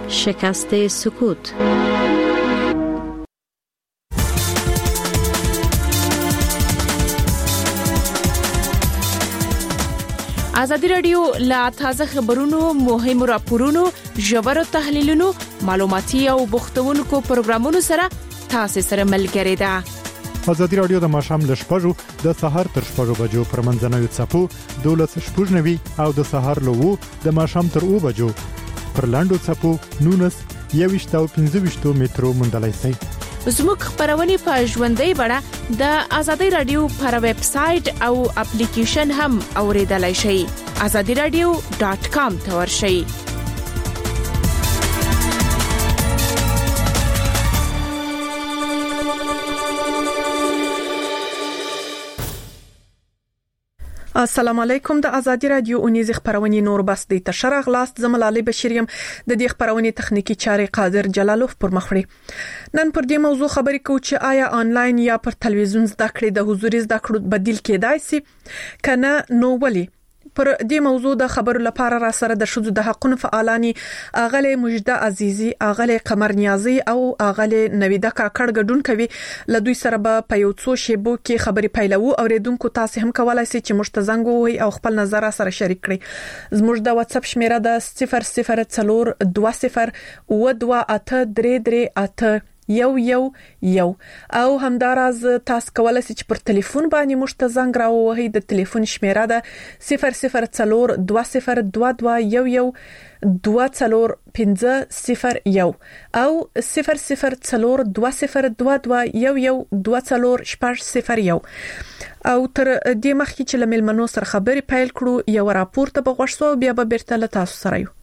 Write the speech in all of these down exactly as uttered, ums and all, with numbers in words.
شکست سکوت. ازادي رادیو لا تازه خبرونو، مهم راپورونو، ژور تحلیلونو، معلوماتي او بوختونکو پروګرامونو سره تاسو سره ملګری ده. ازادي رادیو د ماشام له شپږو د سهار تر شپږو بجو پر منځنوي څپو دولس شپږ نوي او د سهار له وو د ماشام تر او بجو پر لاندو څپو نونس یويشت او پنځه ویشت مترو مندلای سي. زموږ خبرونه په ژوندۍ بڼه د ازادي رادیو پر ویب سټ او اپلیکیشن هم اوریدلای شئ. azadi radio dot com ته ورشئ. السلام علیکم. د ازادي رادیو اونیز خبرونه نور بس د تشرغ لاست زملالی بشریم د دې خبرونه تخنیکی چارې قادر جلالوف پر مخړي. نن پر دې موضوع خبرې کوو چې آیا آنلاین یا پر تلویزیون زده کړې د حضوري زده کړو بدیل کېدای شي کنه نو ولې. پر دې موضوع د خبرو لپاره را سره د شذو د حقوقو فعالانی اغله مجده عزیزی، اغله قمر نیازی او اغله نویده کاکړ ګډون کوي. له دوی سره به په یو څو شیبو کې خبرې پیلو او ریدونکو تاسو هم کولای شئ چې مشتزنګ وي او خپل نظر سره شریک کړئ. زموږ د واتس اپ شمیره د صفر صفر څلور دوه صفر او دوه اته درې درې اته یو یو یو او همداراز تاسو کولای شئ چې پر ټلیفون باندې مشتزنګ راووهئ. د ټلیفون شمیره ده صفر صفر څلور دوه صفر دوه دوه یو یو دوه څلور پنځه صفر یو او صفر صفر څلور دوه صفر دوه دوه یو یو دوه څلور شپږ صفر یو. او تر دې مخکې چې لمل منو سره خبرې پیل کړو یو راپور ته بغوښتو بیا به بیرته له تاسو سره یو.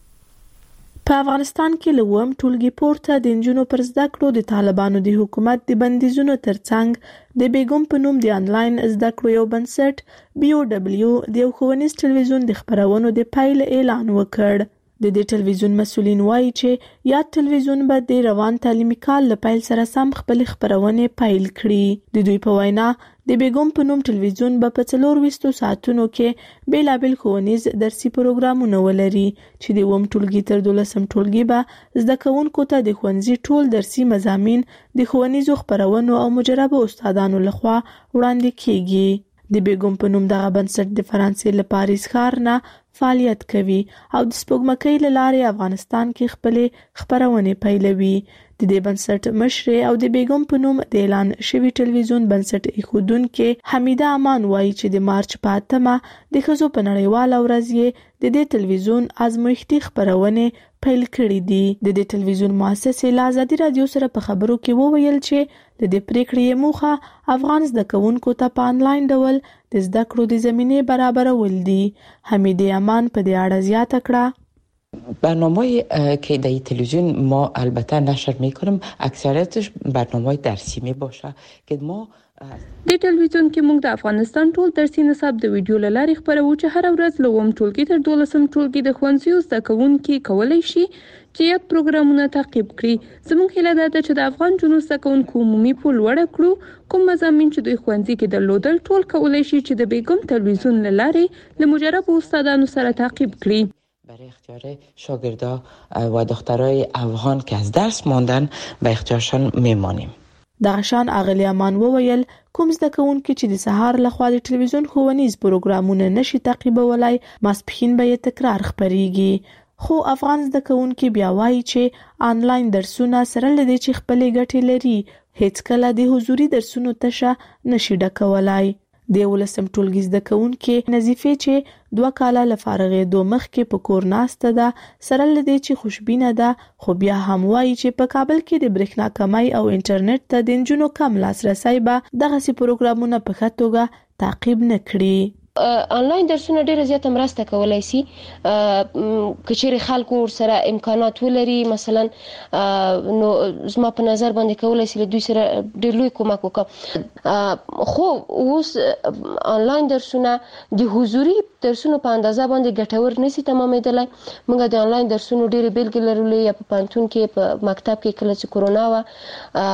په افغانستان کې لوم ټولګي پورته د انجونو پر زده کړو د طالبانو د حکومت د بندیزونو ترڅنګ د بیګم په نوم د انلاین زده کړو یو بنسټ بي او دبليو د یو ښوونیز ټلویزیون د خبرونو د پایل اعلان وکړ. د دې ټلویزیون مسؤلین وایي چې یا ټلویزیون به د روان تعلیمي کال له پیل سره سم خپل خبرونه پایل کړي. د دوی په وینا د بیګم په نوم ټلویزیون به په څلور ویشتو ساعتونو کې بیلابل ښوونیز درسي پروګرامونه ولري چې د اووم ټولګي تر دولسم ټولګي به زده کوونکو ته د ښوونځي ټول درسي مضامین د ښوونیزو خبرونو او مجربو استادانو لخوا وړاندې کیږي. د بیګم په نوم دغه بنسټ د فرانسې له پاریس ښار نه فعالیت کوي او د سپوږمکۍ له لارې افغانستان کې خپل خبرونه پیلوي. د دې بنسټ مشر او د بیګم په نوم د اعلان شوی ټلویزیون بنسټ ایښودونکو حمیده امان وایي چې د مارچ په اتمه د ښځو په نړیواله ورځ یې د دې ټلویزیون ازمویښتي خبرونه پیل کړې دي. د دې ټلویزیون مؤسسه له ازادي رادیو سره په خبرو کې وویل چې د دې پریکړې موخه افغان زده کوونکو ته په انلاین ډول د زده کړو د زمینه برابرول دي. حمیده امان په دې اړه زیاته کړه: برنامه‌ای که در تلویزیون ما البته نشر می‌کنیم اکثریتش برنامه‌های درسی میباشه که ما د ټلویزیون کې موږ د افغانستان ټول درسي نصاب د ویډیو لارې خبرو چې هر ورځ له اووم ټولګي تر دولسم ټولګي د ښوونځیو زده کوونکي کولای شي چې یاد پروګرامونه تعقیب کړي. زموږ هیله ده چې د افغان جنو زده کوونکو عمومي پول لوړ کړو. کوم مضامین چې دوی ښوونځي کې درلودل ټول کولای شي چې د بیګم تلویزیون لارې له مجربو استادانو سره تعقیب کړي. برای اختیار شاگردا و دخترای افغان که از درس ماندن به اختیارشان میمانیم. دغشان اغلی امان وویل کوم زده کوونکي چې د سهار لخوا د ټلویزیون ښوونیز پروګرامونه نشي تعقیبولای ماسپښین به تکرار خبريږي. خو افغان زده کوونکي بیا وایي چې آنلاین درسونه سره لدې چې خپل ګټې لري هیڅ کله د حضوري درسونو تشه نشي ډکولای. د ولسم ټولګي زده کوونکي نظیفه چې دوه کاله لفارغې دوه مخکې په کور ناسته ده سره لدې چې خوشبینه ده خو بیا هم وایي چې په کابل کې د برېښنا کمای او انټرنیټ ته د نجونو کم لاسرسي به دغه سي پروګرامونه په ښه توګه تعقیب نه کړي. آنلاین درسونه ډیره زیاته مرسته کولای شي کچېرې خلکو سره امکانات ولري. مثلا نو زما په نظر باندې کولای شي له دوی سره ډېر لوی کومک وکړي. خو اوس آنلاین درسونه د حضوري درسونو په اندازه باندې ګټور نشي تمامېدلای. موږ د آنلاین درسونو ډېر بیلګې لرلې یا په پانتون کې په مکتب کې کله چې کورونا و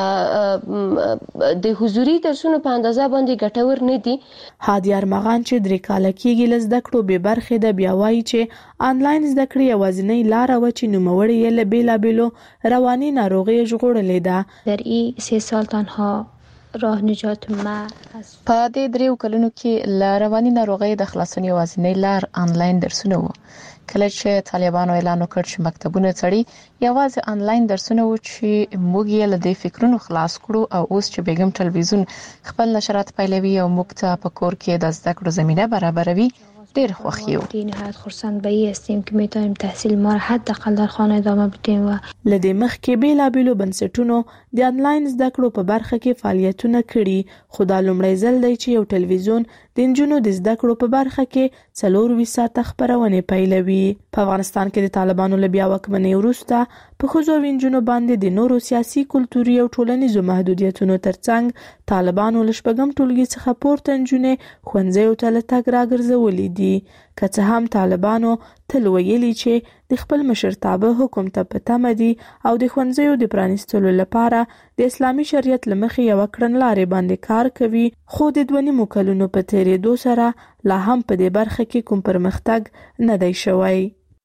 د حضوري درسونو په اندازه باندې ګټور نه دي. هادي ارمغان چې درې کال کېږي ل زده کړو به برخه د بیا وایي چې آنلاین زده کړې یوازینی لار و چې نوموړی یې له بیلابیلو رواني ناروغي ژغورلې ده. در این سه سال تنها راه نجات ما است. په دې دریو کلونو کې له رواني ناروغي د خلاصون یوازینی لار آنلاین درسونه وو. کله چې طالبانو اعلان وکړ چې مکتبونه تړي، یوازې آنلاین درسونه و چې موږ یې له دې فکرونو خلاص کړو او اوس چې بیګم ټلویزیون خپل نشرات پیلوي او موږ ته په کور کې د زده کړو زمينه برابروي، ډېر خوښ یو. نهایت خرسند به این هستیم که میتونیم تحصیل ما را حداقل در خانه ادامه بدیم. و لدې مخکې بیلابیلو بنسټونو د آنلاین زده کړو په برخه کې فعالیتونه کړي، خو دا لومړی ځل دی چې یو ټلویزیون د نجونو د زده کړو په برخه کې څلور ساعته خبرونه پیلوي. په افغانستان کې د طالبانو له بیا واکمنۍ وروسته په ښځو او نجونو باندې د نورو سیاسي، کلتوري او ټولنیزو محدودیتونو ترڅنګ طالبانو له شپږم ټولګي څخه پورته نجونې ښوونځیو ته له تګ راګرځولې دي. که څه هم طالبانو تل ویلي چې د خپل مشرتابه حکم ته په تمه دي او د ښوونځیو د پرانیستلو لپاره د اسلامي شریعت له مخې یو کړنلارې باندې کار کوي، خو د دوه نیمو کلونو په تیریدو سره لا هم په دې برخه کې کوم پرمختګ نه دی شوی.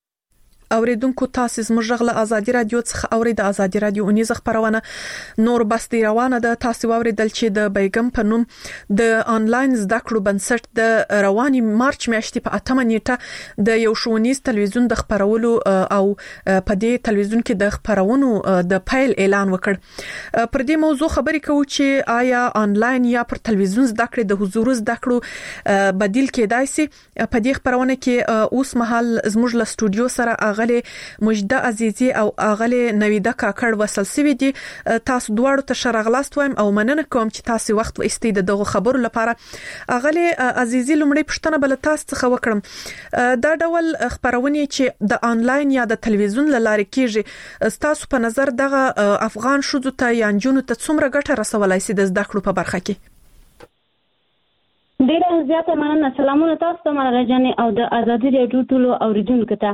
اوریدونکو تاسو زموږ غل ازادي رادیو څخه اوري د ازادي رادیو اونیزه خبرونه نور بس دی روانه ده. تاسو اوریدل چې د بیګم په نوم د آنلاین زده کړو بنسټ د رواني مارچ میاشتې په اتمه نیټه د یو ښوونیز تلویزیون د خبرولو او په دې تلویزیون کې د خبرونو د فایل اعلان وکړ. پر دې موضوع خبرې کوو چې آیا آنلاین یا پر تلویزیون زده کړې د حضور زده کړو بدیل کېدای شي. په دې خبرونه کې اوس مهال زموږ له سټوډیو سره اغله مجده عزیزی او اغله نویده کاکړ وصل سوي دي. تاسو دواړو ته شرغلاست وایم او مننه کوم چې تاسو وخت و استید دغه خبرو لپاره. اغله عزیزی لمړی پښتنه بل تاسو څخه وکړم، دا ډول خبرونه چې د آنلاین یا د تلویزیون لاره کېږي، تاسو په نظر دغه افغان شوزو ته یا جنونو ته څومره ګټه رسولای شي د زده کړو په برخه کې؟ ډیره زیاته مننه. سلامونه تاسو ته مرغه جانې او د ازادي رادیو ټولو اوریدونکو ته.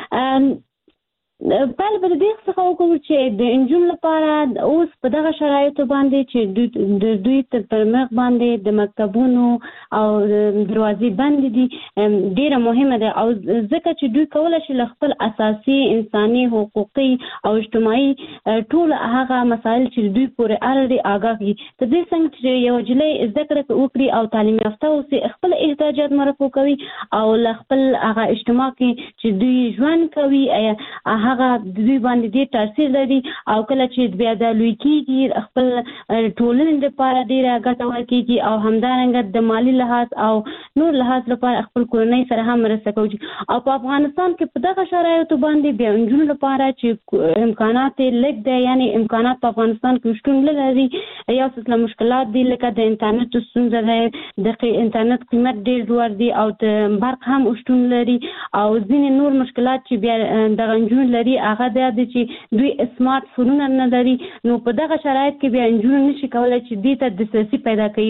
بل بل دې څه خو کوم چې د انجن لپاره اوس په دغه شرایطو باندې چې د دوی تر پرمخ باندې د مکتبونو او دروازې بند دي ډیره مهمه ده، او ځکه چې دوی کولای شي خپل اساسي انساني حقوقي او اجتماعي ټول هغه مسایل چې دوی پورې اړه آگاهي ته دې څنګه چې یو جلې ذکر وکړي او تعلیم یافته او خپل احتیاجات مرفوع کوي او خپل هغه اجتماع کې چې دوی ژوند کوي هغه د دوی باندې ډېر تاثیر لري، او کله چې بیا د لوی کېږي خپل ټولنې لپاره ډېره ګټه ورکېږي او همدارنګه د مالی لحاظ او نور لحاظ لپاره خپل کورنۍ سره هم مرسته کوي. او په افغانستان کې په دغه شرایطو باندې بیا نجونو لپاره چې امکانات لږ دي، یعنی امکانات په افغانستان کې شتون لري، یو څه مشکلات دي لکه د انټرنیټ ستونزه ده، د انټرنیټ قیمت ډېر لوړ دی او د برق هم شتون لري، او ځینې نور مشکلات چې بیا د نجونو لري هغه د چې دوی سمارټ فونونه نه لري. نو په دغه شرایط کې بیا نجونو نشي کولای چې دې ته دسترسي پیدا کړي.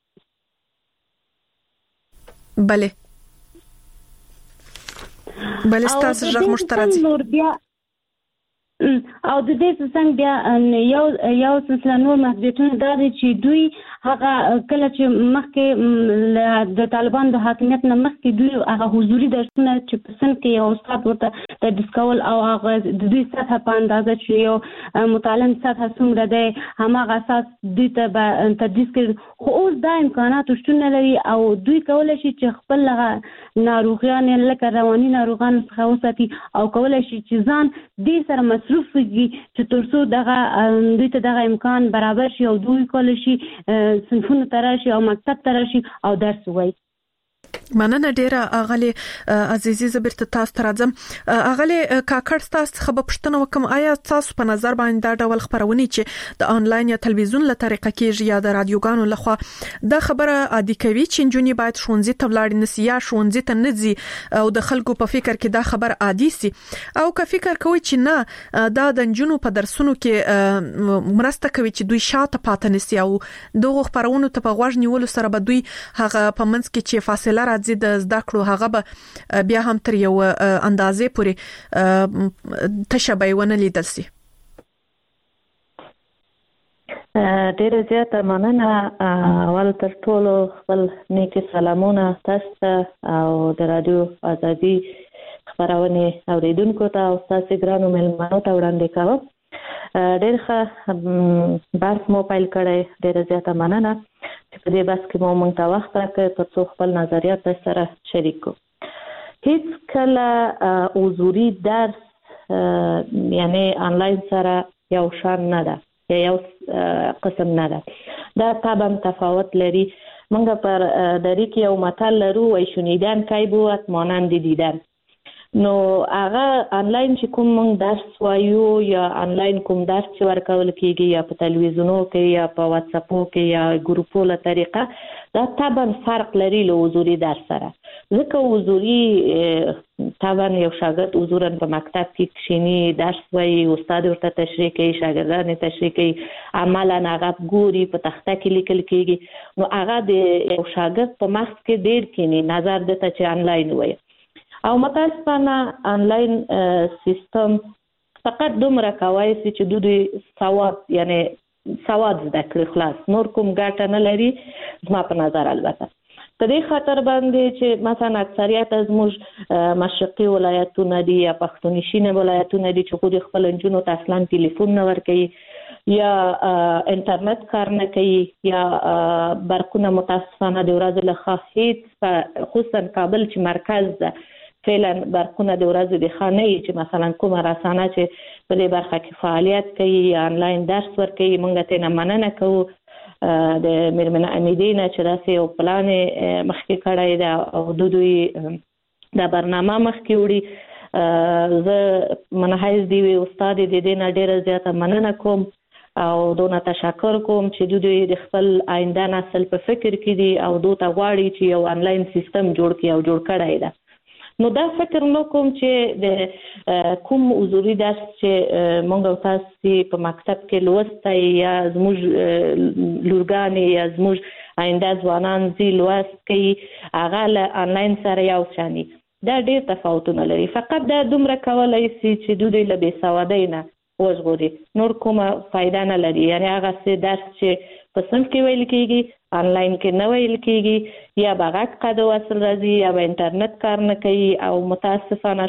بله بله ستاسو ژغ مشترک او د دې څنګه بیا یو یو سلسله نور محدودیتونه دا دي چې دوی هغه کله چې مخکې د طالبان د حاکمیت نه مخکې دوی هغه حضوري درسونه چې په سن کې یو استاد ورته تدریس کول او هغه د دوی سطح په اندازه چې یو متعلم سطح څومره دی هماغه اساس دوی ته تدریس کوي، خو اوس دا امکانات شتون نه لري او دوی کولای شي چې خپل ناروغیان لکه رواني ناروغان څخه وساتي او کولای شي چې ځان دې سره مصروف وي چې ترڅو دغه دوی ته دغه امکان برابر شي او دوی کولای شي صنفونه تراشي او مکتب تراشي او درس وایي. مننه ډیره اغلی عزیزی زبرت تاسو ته راځم. اغلی کاکړ تاسو خبر پښتنه وکم، آیا تاسو په نظر باندې دا ډول خبرونه چې د آنلاین یا تلویزیون له طریقه کېږي یا د رادیوګانو لخوا دا خبره عادي کوي چې جنونی باید ښوونځي ته ولاړ نسی یا ښوونځي ته نه ځي او د خلکو په فکر کې دا خبر عادي سي، او که فکر کوي چې نه دا د جنونو په درسونو کې مرسته کوي چې دوی شاته پاتې نسی او دغه خبرونه ته په غوږ نیولو سره به دوی هغه په منځ کې چې فاصله راځي د زده کړو هغه به بیا هم تر یو اندازې پورې تشابه ونه لیدل سي. ډیره زیاته مننه. اول تر ټولو خپل نیک سلامونه تاسو ته او د رادیو ازادي خبرونه اوریدونکو ته او تاسو ګرانو ملمنو ته وړاندې کوم. ډیر ښه بحث مو پیل کړی، ډیره زیاته مننه چې په دې بحث کې مو موږ ته وخت راکړ ترڅو خپل نظریات سره شریک کړو. هیڅ کله حضوري درس یعنی آنلاین سره یو شان نه ده، یو قسم نه ده، دا طبعا تفاوت لري. موږ پر دری کې یو متل لرو وای شنیدن کی بود مانند دیدن. نو هغه آنلاین چې کوم موږ درس وایو یا آنلاین کوم درس چې ورکول کیږي یا په تلویزیونو کې یا په واتس اپ کې یا ګروپو له طریقه، دا طبعا فرق لري له حضوري درس سره. ځکه حضوري طبعا یو شاګرد حضورا په مکتب کې کښینی درس وایي، استاد ورته تشریح کوي، شاګردان تشریح کوي، عملا هغه ګوري، په تخته کې لیکل کیږي. نو هغه د یو شاګرد په مخ کې ډیر کینی نظر دته چې آنلاین وایي. او متاسفانه آنلاین سیستم فقط دومره کوي چې د دوی سواد یعنی سواد زده کړي خلاص، نور کوم ګټه نه لري زما په نظر. البته په دې خاطر باندې چې مثلا اکثریت از موږ مشرقي ولایتونه دي یا پښتونشینه ولایتونه دي چې خو خپل انجونو ته اصلا ټلیفون نه ورکوي یا انټرنیټ کار نه کوي یا برقونه متاسفانه د ورځې له خاصیت خصوصا کابل چې مرکز ده فعلا برقونه د ورځې د خانه چې مثلا کومه رسانه چې په دې برخه کې فعالیت کوي یا آنلاین درس ورکوي، موږ ته نه مننه کوو د میرمن امیدینه چې داسې یو پلان مخکې کړی ده او د دوی د برنامه مخکې وړي. زه منحیز دی وی استاد د دې نه ډیره زیاته مننه کوم او دونه تشکر کوم چې دوی د خپل آینده نسل په فکر کې دي او دوی ته غواړي چې یو آنلاین سیستم جوړ کړي او جوړ کړی ده. نو دا فکر نو کوم چې د کوم حضوري درس چې مونږ تاسو په مکتب کې لوستای یا زموږ لورګانې یا زموږ آینده ځوانان زی لوست کوي هغه له آنلاین سره یو شانی، دا ډیر تفاوتونه لري. فقط دا دومره کولای شي چې دوی له بې سوادۍ نه وژغوري، نور کومه فایده نه لري. یعنی هغه څه درس چې په صنف کې ویل کېږي آنلاین کې نه ویل کېږي یا به غږ قد وصل راځي یا به انټرنیټ کار نه کوي او متاسفانه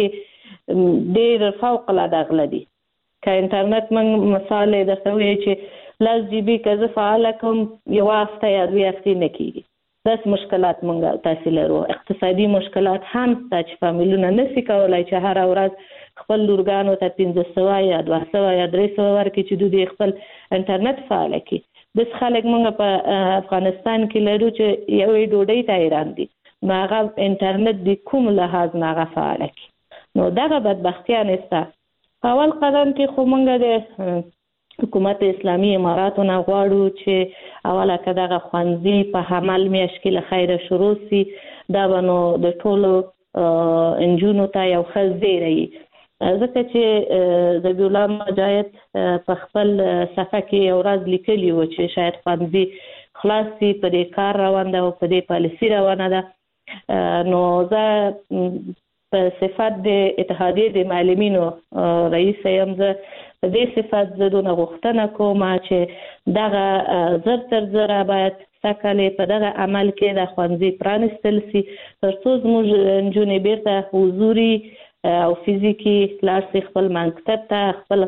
شبکې ډېر فوق العاده غله دي. که انټرنیټ موږ مثال درته وایي چې لس جی بي که زه فعاله کوم یوه هفته یا دوې هفتې نه کېږي. داسې مشکلات موږ تاسې لرو. اقتصادي مشکلات هم شته چې فامیلونه نشي کولی چې هره ورځ خپل لورګانو ته پنځه سوه یا دوه سوه یا درې سوه ورکړي چې دوی خپل انټرنیټ فعاله کړي. داسې خلک موږ په افغانستان کې لرو چې یوې ډوډۍ ته حیران دي، نو هغه انټرنیټ د کوم لحاظ نه هغه فعاله کړي. نو دغه بدبختیان شته. په اول قدم کې خو موږ د حکومت اسلامي اماراتو نه غواړو چې اوله که دغه ښوونځي په حمل میاشت کې له خیره شروع سي، دا به نو د ټولو انجونو ته یو ښه زیری وي. ځکه چې ذبیح الله مجاهد په خپل صفحه کې یو ورځ لیکلي و چې شاید ښوونځي خلاص سي، په دې کار روان ده او په دې پالیسي روانه ده. نو زه په صفت د اتحادیې د معلمینو رئیس یم، زه په دې صفت زه دونه غوښتنه کوم چې دغه زر تر زره باید سکلې په دغه عمل کې د ښوونځي پرانستل سي تر څو زموږ نجونې بیرته حضوري او فزیکی لاړ شي خپل مکتب ته، خپل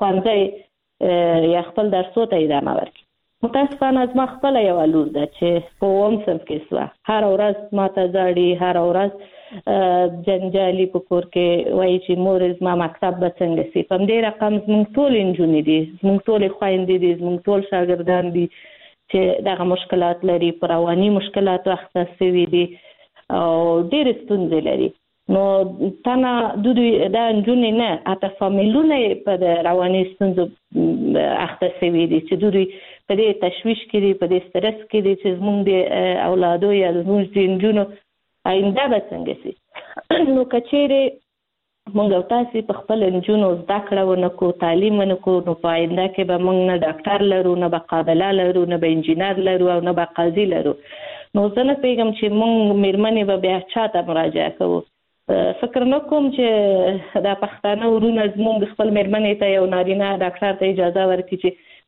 ښوونځی یا خپل درسو ته ادامه ورکړي. متاسفانه زما خپله یوه لور ده چې په اووم صنف کې سوه، هره ورځ ما ته ژاړي، هره ورځ جنجالي په کور کې وایي چې مورې زما مکتب به څنګه سي. په همدې رقم زموږ ټولې نجونې دي، زموږ ټولې خویندې دي، زموږ ټول شاګردان دي چې دغه مشکلات لري، په رواني مشکلاتو اخته شوي دي او ډېرې ستونزې لري. نو تنه دوی دا نجونې نه حتی فامیلونه په د رواني ستونزو اخته شوي دي چې دوی په دې تشویش کې دي، په دې سټرس کې دي چې زموږ د اولادو یا زموږ د نجونو آینده به څنګه شي. نو که چیرې موږ او تاسې په خپل نجونو زده کړه ونه کړو، تعلیم ونه کړو، نو په آینده کې به موږ نه ډاکټر لرو، نه به قابله لرو، نه به انجینر لرو او نه به قاضي لرو. نو زه نه پوهېږم چې موږ میرمنې به بیا چا ته مراجعه کوو. فکر نه کوم چې دا پښتانه ورونه زموږ خپل میرمنې ته یو نارینه ډاکټر ته اجازه ورکړي چې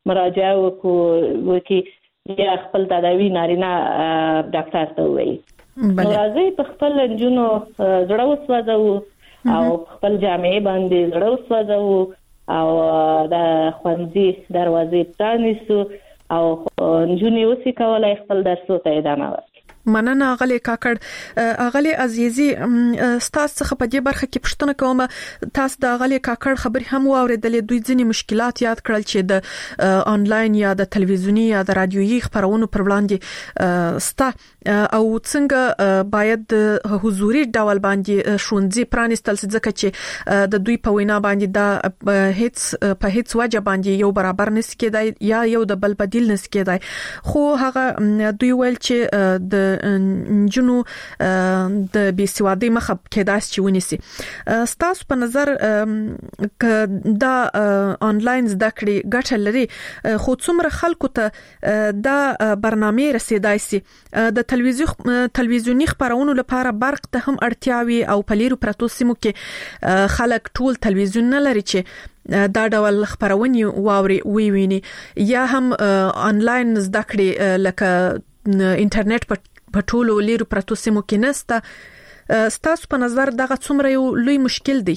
مراجعه وکړو وکي یا خپل تداوی نارینه ډاکټر ته وایي. نو راځي په خپل جنونو زړه وسوځو او خپل جامعې باندې زړه وسوځو او د ښوونځي دروازې پرانیسو او جنونې اوسې کولای خپل درسو ته ادامه ورکړي. مننه غلي کاکړ. اغلی عزیزي ستاسو څخه په دې برخه کې پوښتنه کوم. تاسو د اغلی کاکړ خبري هم واوریدلې، دوی ځینې مشکلات یاد کړل چې د انلاین یا د تلویزیونی یا د رادیويي خبرونو پر وړاندې ستا او څنګه باید حضوري ډول باندې شونځي پرانستل ځکه چې د دوی په وینا باندې دا هیڅ په هیڅ وجه باندې یو برابر نس کېدای یا یو د بل بدیل نس کېدای. خو هغه دوی ویل چې د جنو د بیسوادي مخه کېداس چې ونیسي. ستاسو په نظر ک دا انلاین زده کړې ګټه لري، خو څومره خلکو ته دا برنامه رسیدای سي؟ د تلویزیون تلویزیونی خبرونو لپاره برق ته هم اړتیاوي او په لیرو پرتو سیمو کې خلک ټول تلویزیون نه لري چې دا ډول خبرونه واوري وی ویني یا هم انلاین زده کړې لکه انټرنیټ په په ټولو لیرو پرتو سیمو کې نسته. ستاسو په نظر دغه څومره یو لوی مشکل دی؟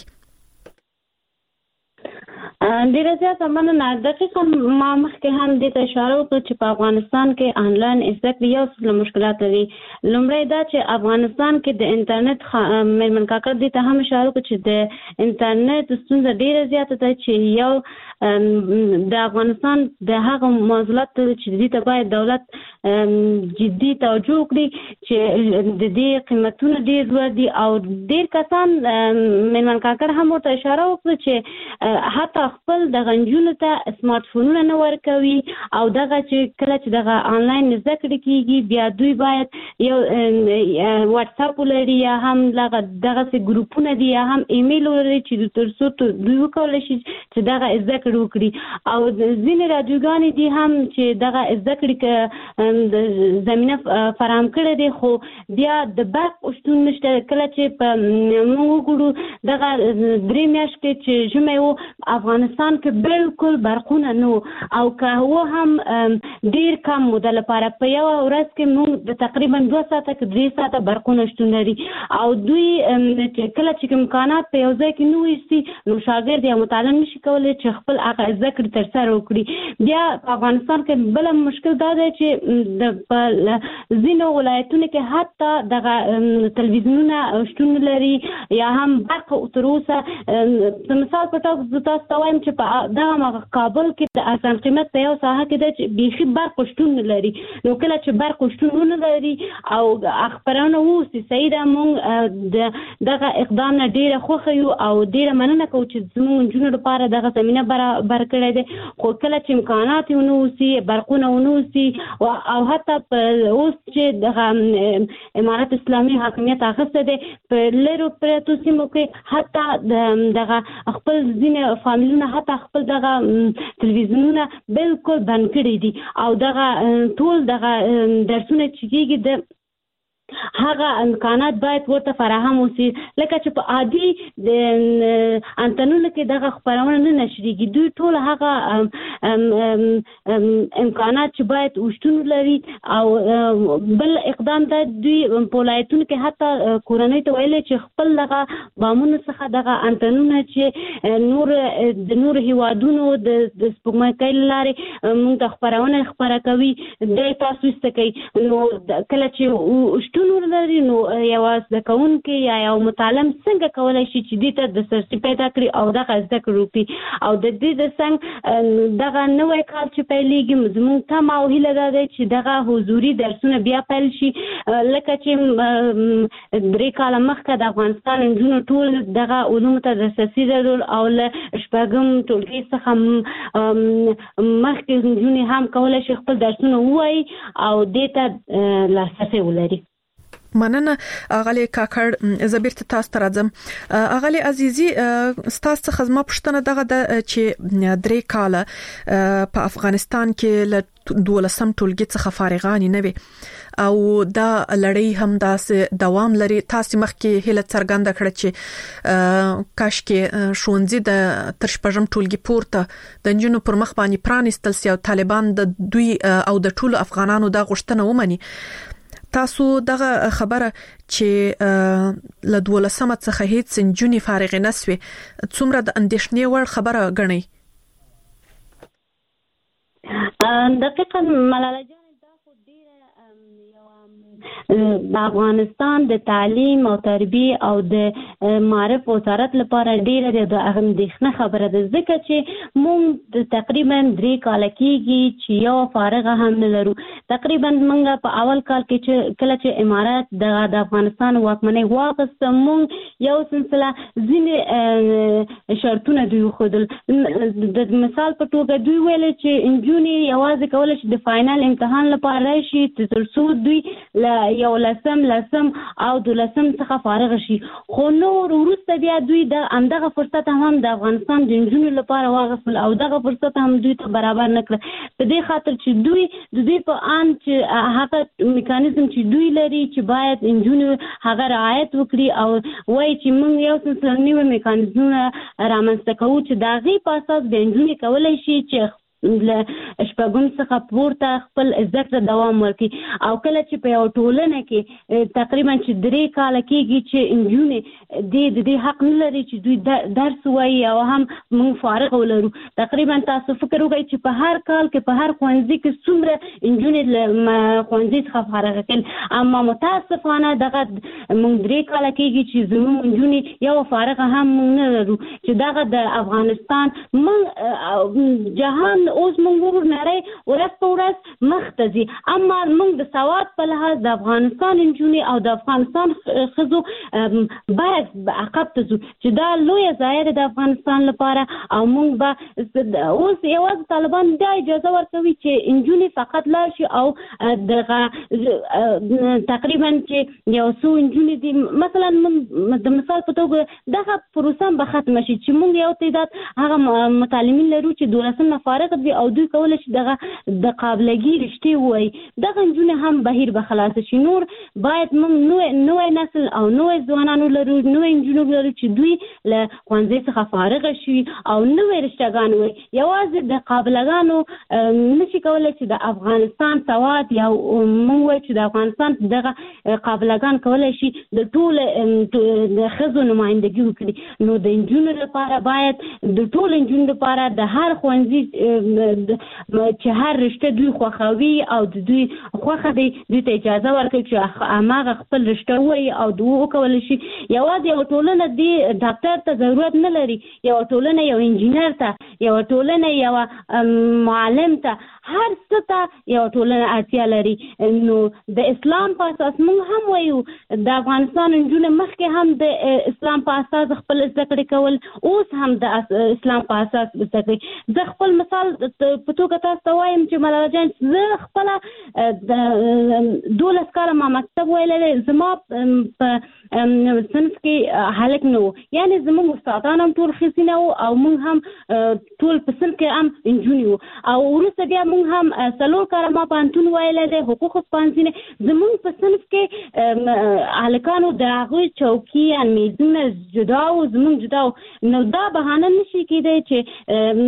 ډیره زیاته مننه. دقیقاً ما مخکې هم دې ته اشاره وکړه چې په افغانستان کې انلاین زده کړې یو څه مشکلات لري. لومړی دا چې افغانستان کې د انټرنیټ مېرمن کاکړ دې ته هم اشاره وکړه چې د انټرنیټ ستونزه ډیره زیاته ده چې یو د افغانستان د هغه موضوعات چې دې ته باید دولت جدي توجه وکړي چې د دې قیمتونه ډیر لوړ دي او ډیر کسان مېرمن کاکړ هم ورته اشاره وکړه چې حتی خپل د غنجونو ته سمارټ فونونه نه ورکوي او دغه چې کله چې دغه انلاین زده کړې کیږي بیا دوی باید یو واتس اپ لري یا هم دغه دغه ګروپونه دي یا هم ایمیل لري چې ترڅو دوی وکولای شي چې دغه زده کړې وکړي. او ځینې رادیوګانې دي هم چې دغه زده کړې زمينه فراهم کړې دي خو بیا د برق شتون نشته. کله چې په موږ وګورو دغه درې میاشتې چې جمعه و افغانستان کې بالکل برقونه نو او که هو هم ډیر کم مده لپاره په یو ورځ کې موږ د تقریبا دوه ساعته کې درې ساعته برقونه شتون لري او دوی کله چې امکانات په یو ځای کې نو وي نو شاګرد یا متعلم نشي کولای چې خپل هغه ذکر تر سره وکړي. بیا په افغانستان کې بل مشکل دا دی چې د ځینو ولایتونو کې حتی دغه تلویزیونونه شتون لري یا هم برق تر اوسه مثال په توګه تاسو ته وایم چې په دغه کابل کې د ارزان قیمت په یو ساحه کې د بيخي برق شتون لري. نو کله چې برق شتون نه لري او خبرونه وو سیده مونږ دغه اقدام نه ډیره خوښ یو او ډیره مننه کوو چې زموږ جنونو لپاره دغه زمينه برابر کړی دی. خو کله چې امکانات یې ونوسي برقونه ونوسي او حتی اوس چې دغه امارت اسلامي حاکمیت اخیسته دی په لیرو پرتو سیمو کې حتی دغه خپل ځینې فامیلونه حتی خپل دغه تلویزیونونه بالکل بند کړي دي او دغه ټول دغه درسونه چې کېږي د هغه امکانات باید ورته فراهم وشي لکه چې په عادي د انټرنیټ کې دغه خبرونه نه نشریږي. دوی ټول هغه امکانات چې باید وشتون لري او بل اقدام ته دوی په ولایتونو کې حتی کورنۍ ته ویل چې خپل دغه بامونو څخه دغه انټرنیټ چې نور د نور هیوادونو د سپوږمۍ کول لارې موږ ته خبرونه خبره کوي د تاسو ستکي نو کله چې شتون لري نو یو ځکون کې یا یو متعلم څنګه کولای شي چې دې ته د سرچ پیدا کړي او دغه زده کړي او د دې د څنګه دغه نوې کال چې پیلېږي زموږ ته ماوهله ده چې دغه حضوري درسونه بیا پیل شي لکه چې درې کال مخکې د افغانستان انجونو ټول دغه علوم ته دسترسي درلود او له شپږم ټولګي څخه مخکې انجونې هم کولای شي خپل درسونه ووایي او دې ته لاسرسی ولري. مننه اغلی کاکړ زبیرته تاسو ته راځم. اغلی عزیزي ستاسو څخه زما پوښتنه دغه د چې درې کاله په افغانستان کې له دولسم ټولګي څخه فارغان نه وي او دا لړۍ هم داسې دوام لري. تاسو مخکې هله څرګنده کړه چې کاش کې شونځي د تر شپږم ټولګي پورته د جنونو پر مخ باندې پرانستل سي او طالبان د دوی او د ټولو افغانانو د غوښتنه ومني. تاسو دغه خبره چې له دولسمه څخه هیڅ جنونی فارغ نه سوي څومره د اندېښنې وړ خبره غنئ؟ دقیقاً ملاله جان دا خو ډیره د افغانستان د تعلیم او تربیه او د معرف او وزارت لپاره ډیره د اندېښنه خبره ده، ځکه چې موږ تقریبا درې کال کېږي چې یو فارغه هم نه لرو. تقریبا موږ په اول کال کې چې کله چې امارات د افغانستان واکمنۍ واخیسته موږ یو سلسله ځینې شرطونه دوی وښودل. د مثال په توګه دوی ویل چې انجونې یوازې کولی شي د فاینل امتحان لپاره راشي تر څو دوی له یو لسم لسم او دولسم څخه فارغ شي، خو نور وروسته بیا دوی د همدغه فرصت هم د افغانستان د انجونو لپاره واغستل او دغه فرصت هم دوی ته برابر نه کړ، په دې خاطر چې دوی د دوی په ان چې هغه میکانیزم چې دوی لري چې باید انجونو هغه رعایت وکړي او وایي چې موږ یو څه نوي میکانیزمونه رامنځته کوو چې د هغې په اساس د انجونې کولی شي چې له شپږم څخه پورته خپل زده کړه دوام ورکړي. او کله چې په یو ټولنه کې تقریبا چې درې کاله کېږي چې انجونې د دې حق نه لري چې دوی درس وایي او هم موږ فارغ ولرو. تقریبا تاسو فکر وکړئ چې په هر کال کې په هر ښوونځي کې څومره انجونې له ښوونځي څخه فارغ کړل، اما متاسفانه دغه موږ درې کاله کېږي چې زموږ انجونې یو فارغه هم موږ نه لرو چې دغه د افغانستان موږ جهان اوس موږ ورو نړۍ ورځ په ورځ مخ ته ځي، اما موږ د سواد په لحاظ د افغانستان انجونې او د افغانستان ښځو باید عقب ته ځو چې دا لویه ضایعه ده د افغانستان لپاره. او موږ به اوس یوازې طالبان دا اجازه ورکوي چې انجونې فقط لاړ شي او دغه تقریبا چې یو څو انجونې دي مثلا د مثال په توګه دغه پروسه به ختمه شي چې موږ یو تعداد هغه متعلمین لرو چې دولسم نه فارغ دي او دوی کولی شي دغه د قابلګي رښتې ووایي، دغه نجونې هم بهیر به خلاص شي. نور باید موږ نوی نسل او نوی ځوانانو لرو، نوی نجونې لرو چې دوی له ښوونځي څخه فارغ شي او نوی رشتهګان ووایي. یوازې د قابلګانو نشي کولی چې د افغانستان سواد یا موږ وایو چې د افغانستان دغه قابلګان کولی شي د ټولو د ښځو نمایندګي وکړي. نو د نجونو لپاره باید د ټولو نجونو لپاره د هر ښوونځي چې هر رشته دوی خوښوي او د دوی خوښه دی دوی ته اجازه ورکړي چې هماغه خپل رشته ووایي او دوی وکولی شي. یوازې یوه ټولنه دې ډاکټر ته ضرورت نه لري، یوه ټولنه یو انجینر ته، یوه ټولنه یوه معلم ته، هر څه ته یوه ټولنه اړتیا لري. نو د اسلام په اساس موږ هم وایو د افغانستان نجونې مخکې هم د اسلام په اساس خپل زده کړې کول، اوس هم د اسلام په اساس زده کړې. زه خپل مثال په توګه تاسو ته وایم چې ملاله جان زه خپله د دولس کاله ما مکتب ویلی دی، زما په صنف کې هلک نه و، یعنې زموږ استادان هم ټول ښځې نه وو او موږ هم ټول په صنف کې هم نجونې وو. او وروسته بیا موږ هم څلور کاله ما پوهنتون ویلی دی، حقوقو پوهنتون. زموږ په صنف کې هلکانو د هغوی چوکي یا میزونه جدا وو، زموږ جدا وو. نو دا بهانه نشي کېدی چې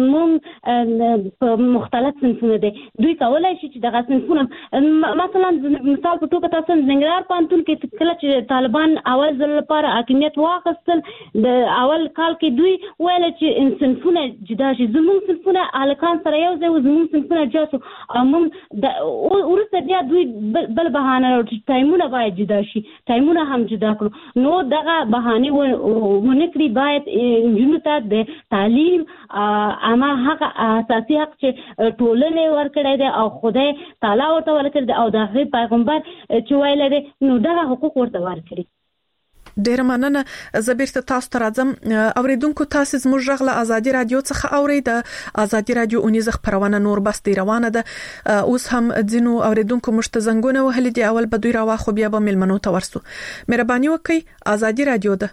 موږ په مختلف صنفونه دي، دوی کولی شي چې دغه صنفونه مثلا مثال په توګه تاسو د ننګرهار پوهنتون کې کله چې طالبان اول ځل لپاره حاکمیت واخیستل د اول کال کې دوی ویل چې صنفونه جدا شي، زموږ صنفونه هلکان سره یو ځای وو، زموږ صنفونه جدا شو او موږ وروسته بیا دوی بل بهانه راوړي ټایمونه باید جدا شي، ټایمونه هم جدا کړو. نو دغه بهانې ونه کړي، باید نجونو ته د تعلیم اما هغه اساسي حق چې ټولنې ورکړی دی او خدای تعالی ورته ورکړی دی او د هغې پیغمبر چې ویلی دی نو دغه حقوق ورته ورکړي. ډیر مننه. زبیر ته تاسو ته راځم. اوریدونکو تاسو زموږ غږ له ازادي رادیو څخه اورئ. د ازادي رادیو اونیزه خبرونه نور بس دی روانه ده. اوس هم ځینو اوریدونکو مشت زنګونه وهلي دي. اول به دوی راواخو بیا به ملمنو ته ورسو. مهرباني وکړئ. ازادي رادیو ده.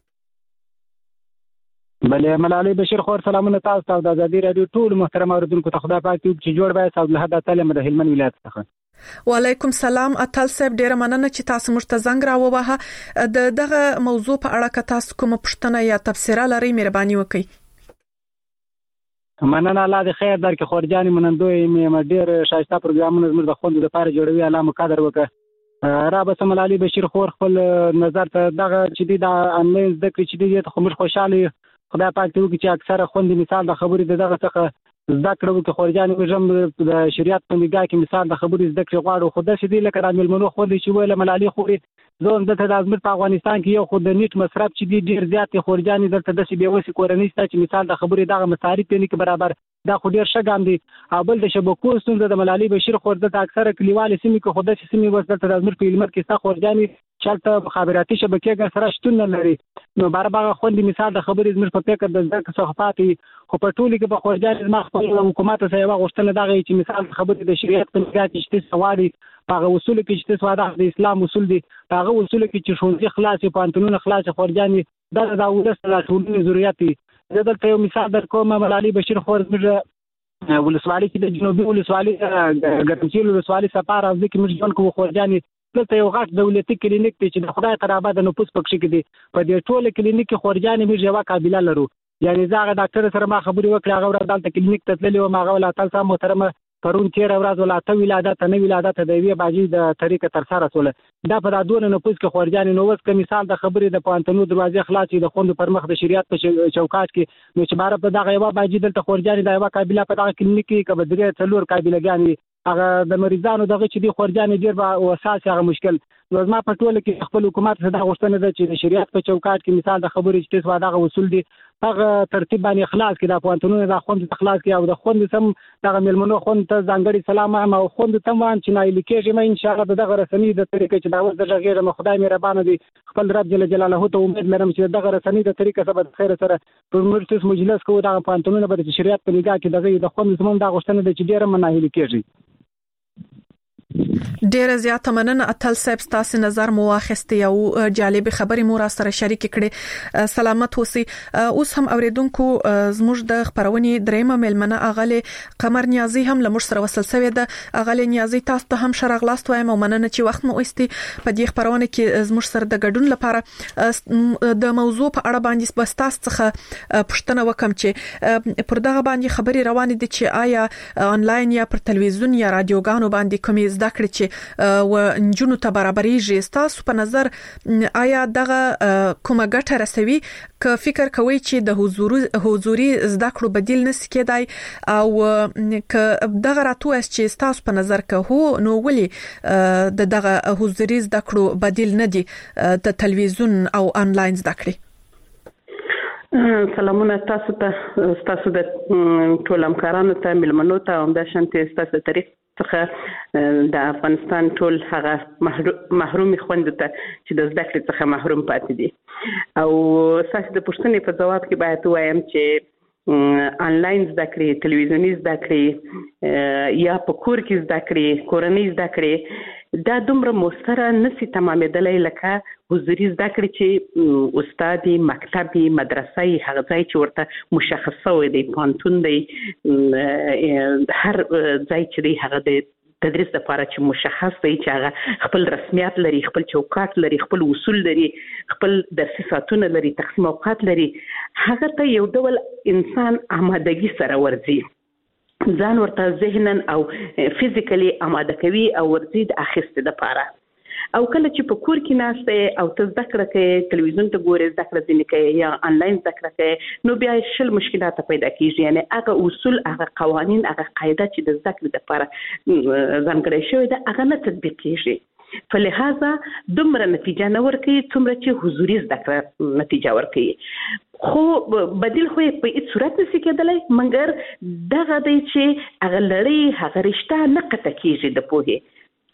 بله ملالي بشیر خور سلامونه تاسو ته د ازادي رادیو ټول محترم اوریدونکو ته خدای پاک دې چې جوړ وای. صاحب له حدا تعالی د هلمند ولایت څخه. وعلیکم سلام. اتل صاحب ډیر مننه چې تاسو موږ ته زنګ راووهه. د دغه موضوع په اړه که تاسو کوم پوښتنه یا تفسیر لرئ مهرباني وکړئ. مننه الله دې خیر درکړي. خورجاني منندوی مې ډیر شایسته پروګرامونه زموږ د خوند لپاره جوړوي. الله مو قدر وکړه. را به ملالي بشیر خور خپل نظر ته دغه چې د انلاین زده کړې چې دې ته موږ خوشاله خدای پاک ته وکړي چې اکثره خوندې مثال د خبرې دغه څخه زده کړو کې خورجاني موږ د شریعت په نگاه کې مثال د خبرې زده کړې غواړو. خو داسې دی لکه د ملمنو خوندې چې ویله ملالي خوري زه دلته د ازمیر په افغانستان کې یو خو د نیټ مصرف چې دی ډېر زیات دی. خورجاني دلته داسې بېوسې کورنۍ شته چې مثال د خبرې دغه مصارف یې نه کې برابر. دا خو ډېر ښه ګام دی. او بل د شبکو ستونزه د ملالي بشیر خور دلته اکثره کلیوالې سیمې کې خو داسې سیمې اوس دلته د ازمیر په هلمند کې شته خورجاني چلته مخابراتي شبکې سره شتون نه لري. نو بار بار خوندې مثال د خبرې زموږ په فکر د زده کړې څخه پاتې. خو په ټولو کې به خورجاني زما خپل حکومت ته یوه غوښتنه دغه چې مثال خبرې د شریعت په نگاه کې چې سواري په هغه اصول کې چې سواد د اسلام اصول دي په هغه اصول کې چې ښوونځي خلاص پوهنتونونه خلاص خورجاني دا د ولس د ټولنې ضرورت دي. زه دلته یو مثال درکوم. ملالي بشیر خور زموږ ولسوالۍ کې د جنوبي ولسوالۍ ګرمسیر ولسوالۍ سپار او ځکه موږ ژوند کوو خورجاني دلته یو غټ دولتي کلینیک دی چې د خدای قرابه د نفوس پکښې کې دی. په دې ټوله کلینیک کې خورجاني موږ یوه قابله لرو. یعنې زه هغه ډاکټر سره ما خبرې وکړې هغه ورځ دلته کلینیک ته تللې وم. هغه ولاتل صاحب محترمه پرون تېره ورځ ولاته ولادته نه ولادته د یوې باجې د طریقه ترسره شوله. دا په دا دونه نفوس کې خورجاني نو اوس که مثال د خبرې د پوهنتونو دروازې خلاصې د خوندو پر مخ د شریعت په چوکاټ کې نو چې باره په دغه یوه باجې دلته خورجاني دا یوه قابله په دغه کلینیک کې که به درې څلور قابلهګانې وي هغه د مریضانو دغه چې دی خورجاني ډېر به اساس هغه مشکل. نو زما په ټوله کې خپل حکومت څخه دا غوښتنه ده چې د شریعت په چوکاټ کې مثال د خبرې چې تاسو دغه اصول دي هغه ترتیب باندې خلاص کړي. د پوهنتونونو د خوند خلاص کړي او د خوند سم دغه ملمنو خوند ته ځانګړي سلام هم او خوند ته وان چې نایل کېږي ما ان شاء الله دغه رسنۍ د طریقې چې دا اوس د غیر خدای مهربانه دي خپل رب جل جلاله ته امید لرم چې دغه رسنۍ د طریقې سبب خیر سره پر مرتس مجلس کوو دغه پوهنتونونه به د شریعت په نگاه کې دغه د خوند زمون دا غوښتنه ده چې ډیره مناهل کېږي. ډیر زیات مننه اتل صاحب تاسو نظر مو واخستې او جالب خبرې مو را سره شریک کړې. سلامت اوسئ. اوس هم اوریدونکو زموږ د خبرونې دریمه ملمنه اغله قمر نیازي هم لمر سره وصل شوی ده. اغله نیازي تاسو ته هم شرغلاست وایم او مننه چې وخت مو اوستي په دې خبرونه کې زموږ سره د ګډون لپاره د موضوع په اړه باندې بس تاسو څخه پوښتنه وکم چې پر دغه باندې خبري روانې دي چې آیا انلاین یا پر تلویزیون یا رادیوګانو باندې کومې زده کړې چې و نجونو ته برابرېږي تاسو په نظر آیا دغه کومه ګټه رسوي که فکر کوي چې د حضوري حضوري زده کړو بدیل نشي کېدای او که دغه راتو اس چې تاسو په نظر که هو نو ولي د دغه حضوري زده کړو بدیل نه دي د تلویزیون او انلاین زده کړې؟ سلامونه تاسو ته تاسو د ټول همکارانو ته ملمنو ته هم د شانتي تاسو طریق څخه د افغانستان ټول هغه محرومي خوند ته چې د زده کړې څخه محروم پاتې دي. او تاسو د پوښتنې په جواب کې باید وایم چې انلاین زده کړې تلویزیوني زده کړې یا په کور کې زده کړې کورنۍ زده کړې دا دومره مستره نسی تمامېدلی لکه حضوري زده کړې چې استاد مکتب مدرسه هغه ځای چې ورته مشخص شوی دی پوهنتون دی هر ځای چې دی هغه د تدریس لپاره چې مشخص دی چې هغه خپل رسمیات لري خپل چوکاټ لري خپل اصول لري خپل درسي ساعتونه لري تقسیم اوقات لري هغه ته یو ډول انسان آمادګي سره ورځي ځان ورته ذهناً او فزیکلی آماده کوي او ورځي د اخیستې لپاره. او کله چې په کور کې ناسته او ته زده کړه کوي تلویزیون ته ګورې زده کړه ځینې کوي یا انلاین زده کړه کوي نو بیا شل مشکلات پیدا کیږي. یعنی هغه اصول هغه قوانین هغه قاعده چې د زده کړې لپاره ځانګړی شوی ده هغه نه تطبیق کیږي. فلهذا دومره نتیجه نه ورکوي څومره چې حضوري زده کړه نتیجه ورکوي. خو بدیل خو په هیڅ صورت نشي کېدلی مګر دغه دی چې هغه لړۍ هغه رشته نه قطع کیږي د پوهې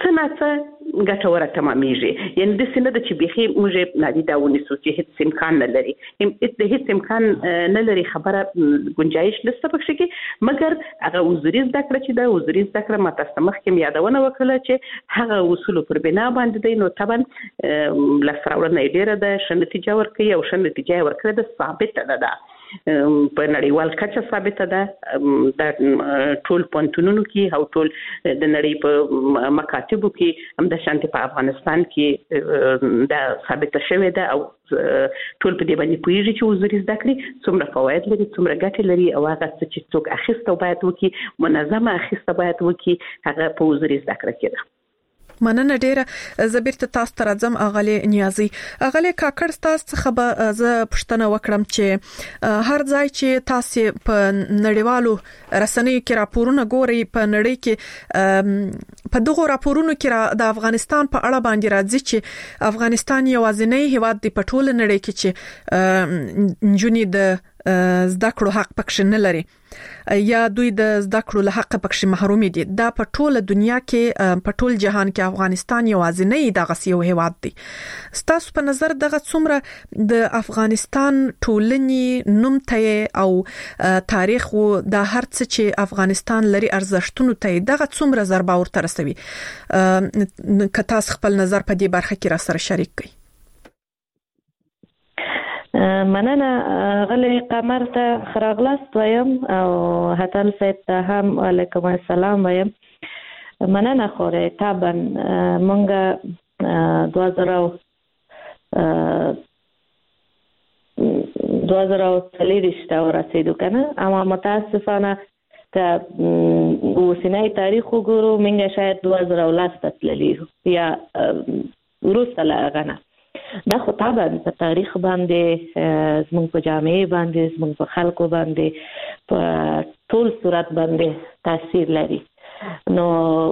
څه نه څه ګټوره تمامېږي. یعنې داسې نه ده چې بیخي موږ نادیده ونیسو چې هېڅ امکان نه لري، د هېڅ امکان نه لري خبره ګنجایش نشته پکې کې، مګر هغه حضوري زده کړه چې ده حضوري زده کړه ما تاسو ته مخکې یادونه وکړله چې هغه اصولو پر بنا باندې دی، نو طبعا لاسته راوړنه یې ډېره ده، ښه نتیجه ورکوي او ښه نتیجه یې ورکړې ده، ثابته ده ده په نړیوال کچه ثابته ده، د ټول پوهنتونونو کې او ټول د نړۍ په مکاتبو کې هم د شانتي په افغانستان کې دا ثابته شوې ده او ټول په دې باندې پوهیږي چې حضوري زده کړې څومره فواید لري، څومره ګټې لري او هغه څه چې څوک اخیسته باید وکړي، منظمه اخیسته باید وکړي، هغه په حضوري زده کړه کې ده. مننه ډیره. زبیر ته تاسو ته راځم اغلی نیازي. اغلی کاکړ تاسو څخه به زه پوښتنه وکړم چې هر ځای چې تاسو په نړیوالو رسنیو کې راپورونه ګوري، په نړۍ کې په دغه راپورونو کې د افغانستان په اړه باندې راځي چې افغانستان یوازینی هیواد دی په ټول نړۍ کې چې نجونې د زده کړو حق پکښ نه لري یا دوی د زده کړو له حق پکښ محروم دي. دا په ټوله دنیا کې په ټول جهان کې افغانستان یوازینی دغه یو هیواد دی. ستاسو په نظر دغه څومره د افغانستان ټولنې نوم ته او تاریخ او د هر څه چې افغانستان لري ارزښتونو ته دغه څومره ضربه ورته رسوي؟ که تاسو خپل نظر په دې برخه کې را سره شریک کړئ. مننه. غلی قمر ته خراغلاست وایم او هتل سید ته هم علیکم السلام وایم. مننه خوره طبعا مونږ دوه زره دوه زره څلوېښت ته ورسېدو کنه، اما متاسفانه که اوسنی تاریخ وګورو مونږ شاید دوه زره لس ته تللي یا وروسته له هغه نه. دا خو طبعا په تاریخ باندې زموږ په جامعه باندې زموږ په خلکو باندې په ټول صورت باندې تاثیر لري. نو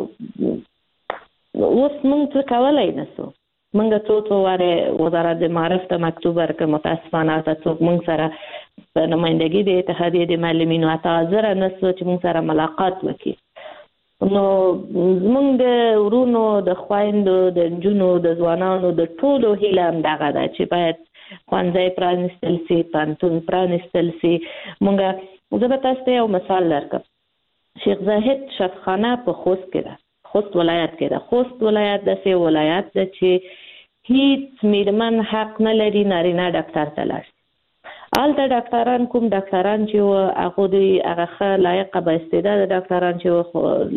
اوس موږ څه کولای نشو، موږ څو څو واره وزارت د معارف ته مکتوب ورکړ، متاسفانه تاسو موږ سره په نمائندګي د اتحادیې د معلمینو اتحادیه نسو چې موږ سره ملاقات وکړي. نو زمونږ د ورونو د خويندو د جنونو د ځوانانو د ټولو هیله هم دغه ده چې باید ښوونځی پرانیستل سي، پوهنتون پرانیستل سي. مونږ زه به تاسو ته یو مثال درکړم. شیخ زاهد شفخانه په خوست کې ده، خوست ولایت کې ده. خوست ولایت داسې ولایت ده چې هیڅ میرمن حق نه لري نارینه ډاکټر ته لاړ شي. آلته ډاکټران کوم ډاکټران چې هغه دوی هغه لایق به استعداد ډاکټران چې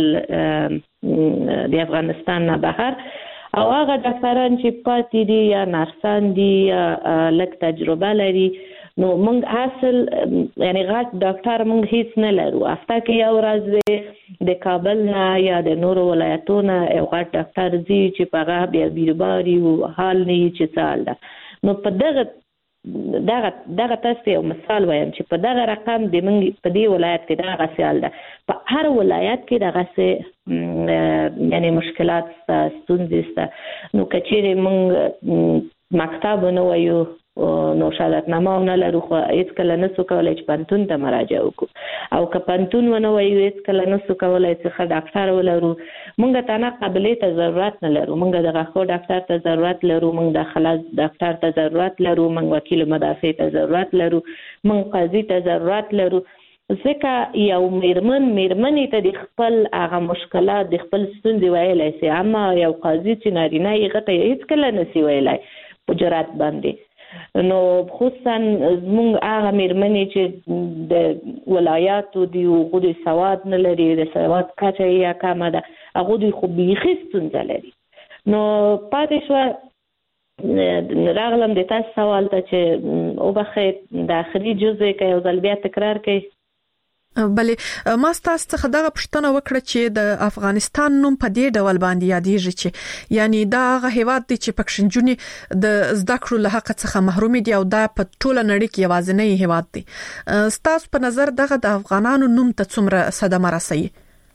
لاړل د افغانستان نه بهر، او هغه ډاکټران چې پاتې دي یا نرسان دي یا لږ تجربه لري. نو موږ اصل یعنی غټ ډاکټر موږ هیڅ نه لرو. هفته کې یو ورځ د کابل نه یا د نورو ولایتونو یو غټ ډاکټر زی چې په هغه بیا بیرباري او حال نه چې څال ده. نو په دغه دغه دغه تاسو یو مثال وایم چې په دغه رقم د منګ په دې ولایت کې دغه سیال ده، په هر ولایت کې دغه څه یعنی مشکلات ستونزې سته. نو کچېره موږ مکتب نه وایو نو شهادتنامه نه لرو، خو هیڅ کله نسو کولای چې پنتون ته مراجعه وکړو، او که پنتون ونه وایو هیڅ کله نسو کولای چې ښه ډاکټر ولرو. موږ ته نه قبلې ته ضرورت نه لرو، موږ د غاښو ډاکټر ته ضرورت لرو، موږ د خلاص ډاکټر ته ضرورت لرو، موږ وکیل مدافع ته ضرورت لرو، موږ قاضي ته ضرورت لرو. ځکه یو میرمن میرمنې ته د خپل هغه مشکلات د خپل ستونزې ویلی سي، اما یو قاضي چې نارینه یې هغه ته هیڅ کله نسي ویلی په جرات باندې. نو خصوصا زموږ هغه میرمنې چې د ولایاتو دی هغوی د سواد نه لري، د سواد کچه یې کمه ده، هغوی دوی خو بیخي ستونزه لري. نو پاتې شوه راغلم د تاسو سوال ته چې وبخښئ د آخري جزء که یو ځل بیا تکرار کړئ. بلې ما ستاسو څخه دغه پوښتنه وکړه چې د افغانستان نوم په دې ډول باندې یادېږي چې یعنی دا هغه هیواد دی چې پکښنجونی د زده کړو له حق څخه محروم دي او دا په ټوله نړۍ کې یوازینی هیواد دی. ستاسو په نظر دغه د افغانانو نوم ته څومره صدمه رسوي؟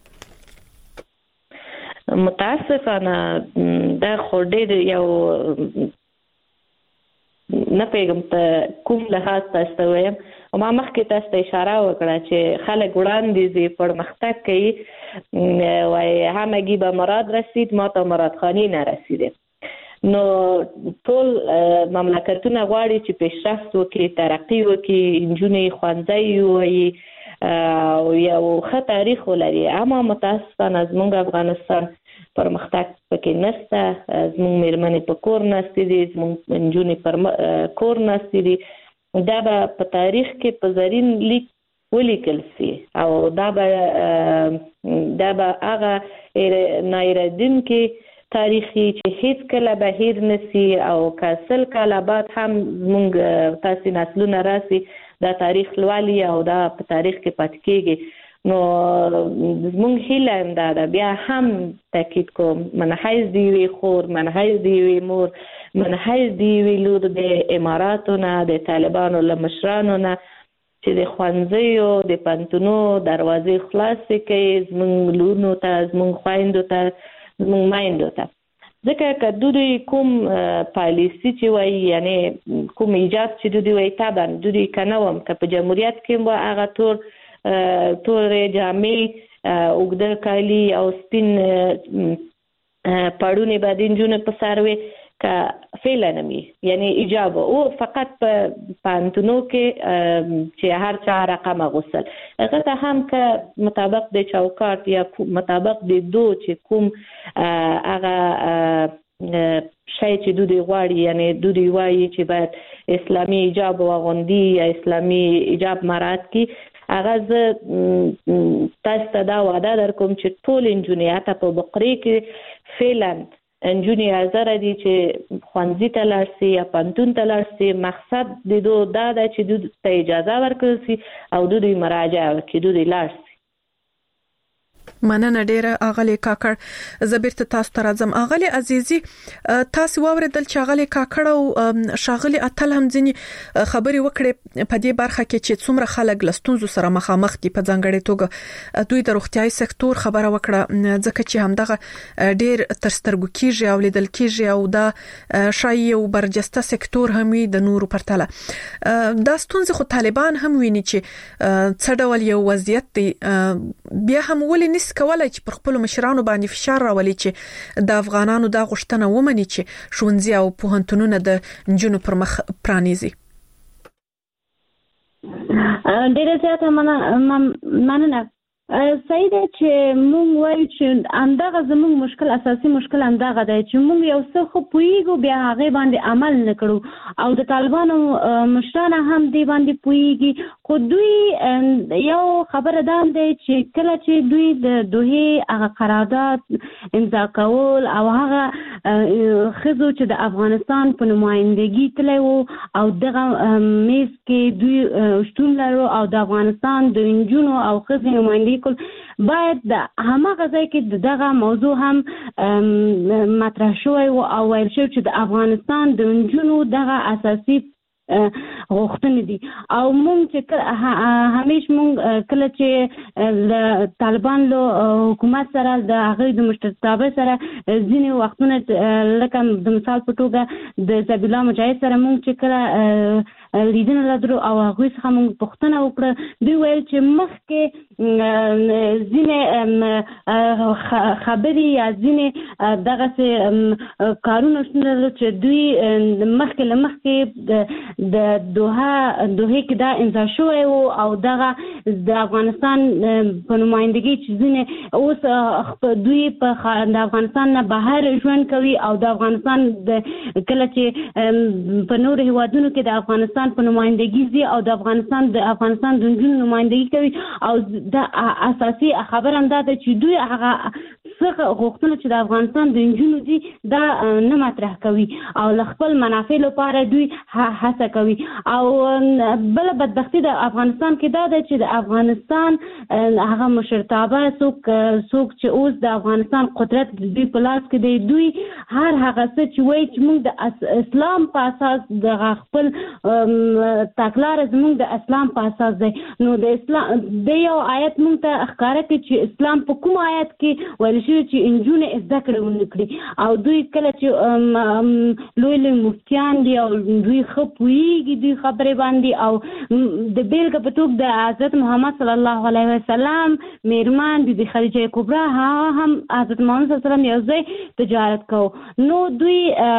متاسفانه دا خو ډېر یو نه پیغام ته کوم لحاظ تاسو وایم ما مخکې تاسو ته اشاره وکړه چې خلک وړاندې پرمختګ کوي وای همگی به مراد رسید ما ته مراد خانی نرسیده. نو ټول مملکتونه غواړي چې پیشرفت وکړي، ترقی وکړي، انجونې ښوونځي ووایي او یو ښه تاریخ ولري. اما متاسفانه زموږ افغانستان پرمختګ پکې نشته، زموږ میرمنې په کور ناستې دي، زموږ نجونې پر کور ناستې دي. دا به په تاریخ کې په زرین لیک ولیکل سي او دا به دا به هغه نایردونکي تاریخي چې هیڅ کله به هیر نسی او که سل کاله بعد هم زموږ تاسې نسلونه راسي دا تاریخ لولي او دا په تاریخ کې پاتې کېږي. نو زموږ هیله هم دا ده، بیا هم تاکید کوم، منحیز دی وی خور، منحیز دی وی مور، منحیز دی وی لور د اماراتو نه، د طالبانو له مشرانو نه چې د ښوونځیو د پوهنتونو دروازې خلاصې کوي زموږ لورونو ته، زموږ خویندو ته، زموږ میندو ته. ځکه که دوی کوم پالیسي چې وایي یعنی کوم ایجاد چې دوی وایي طبعا دوی که نه وم که په جمهوریت کې به هغه تور تورې جامې اوږده کالي او سپین پړونې به د نجونو په سر وي که فعلا نمی یعنی ایجاب او فقط په پوهنتونو کې چې هر چا رقم غوښتل هغه ته هم که مطابق د چوکاټ یا مطابق د دو چې کوم هغه شای چې دوی غواړي یعنی دوی وایي چې باید اسلامي ایجاب واغوندي یا اسلامي ایجاب مراعات کی هغه زه تاسو ته دا وعده در کوم چې ټول نجونې حتی په بقرې کې فعلا نجونې حاضره دي چې ښوونځي ته لاړ شي یا پوهنتون ته لاړ شي. مقصد د دوی دا ده چې دوی ته اجازه ورکړل شي او دوی مراجعه وکړي، دوی لاړ شي. مننه ډیره اغلی کاکړ. زبرت تاسو ته راځم. اغلی عزیزي تاسو واوریدل چې اغلی کاکړ او شاغلی اتل هم ځنی خبري وکړي په دې برخه کې چې څومره خلک لستونزو سره مخامخ دي په ځانګړي توګه دوی د روغتيایي سکتور خبره وکړه ځکه چې همدغه ډیر تر سترګو کېږي او لیدل کېږي او دا شایي او برجسته سکتور هم وي د نورو پرتله. دا ستونزې خو طالبان هم ویني چې څه ډول یو وضعیت دی، بیا هم ولې نس کولای چې پر خپل مشرانو باندې فشار راولي چې د افغانانو دا غوښتنه ومني چې ښوونځي او پوهنتونونه د نجونو پر مخ پرانیزي. ډیره زیاته مننه. صحیح ده چې مونږ وایو چې اندغه زموږ مشکل اساسي مشکل اندغه دی چې مونږ یو څه خو پوهیږو بیا هغه باندې عمل نه کړو او د طالبانو مشران هم دی باندې پوهیږي. خو دوی یو خبره ده چې کله چې دوی د دوه هغه قرارداد امضا کول او هغه خزو چې د افغانستان په نمائندګي تللی وو او دغه میز کې دوی شتون لرو او د افغانستان د نجونو او خزو نمائندګي باید د هماغه ځای کې دغه موضوع هم مطرح شوی او ویل شوی چې د افغانستان د نجونو دغه اساسي غوښتنې دي او مونږ چې همیش مونږ کله چې د طالبان له حکومت سره د هغوی د مشرتابه سره ځینې وختونه لکه د مثال په توګه د ذبیح الله مجاهد سره مونږ چې کله لیدنه لرو او هغوی څخه مونږ پوښتنه وکړه دوی ویل چې مخکې ځینې خبرې یا ځینې دغسې کارونه شته چې دوی مخکې له مخکې د دوحه دوحې کې دا امضا شوی و او دغه د افغانستان په نمائندګي چې ځینې اوس دوی په د افغانستان نه بهر ژوند کوي او د افغانستان د کله چې په نورو هیوادونو کې د افغانستان په نمائندګي زی او د افغانستان د افغانستان د نجونو نمائندګي کوي او د اساسي خبر هم دا چې دوی هغه څه غوښتنه چې د افغانستان د نجونو دي دا نه مطرح کوي او ل خپل منافع لپاره دوی هڅه کوي. او بل بدبختی د افغانستان کې دا ده چې د افغانستان هغه مشرتابه څوک څوک چې اوس د افغانستان قدرت د دوی په لاس کې دی دوی هر هغه څه چې وایي چې موږ د اسلام په اساس د خپل تګلاره زموږ د اسلام په اساس دی. نو د اسلام د یو آیت موږ ته ښکاره کوي چې اسلام په کوم آیت کې ویل شوی چې انجونه زده کړې ونکړي او دوی کله چې لوی لوی مفتیان دي او دوی خپويږي دوی خبرې باندې او د بیلګه په توګه د حضرت محمد صلی الله علیه وسلم میرمان د خدیجه کبرا هم حضرت محمد صلی الله علیه وسلم یو ځای تجارت کو نو دوی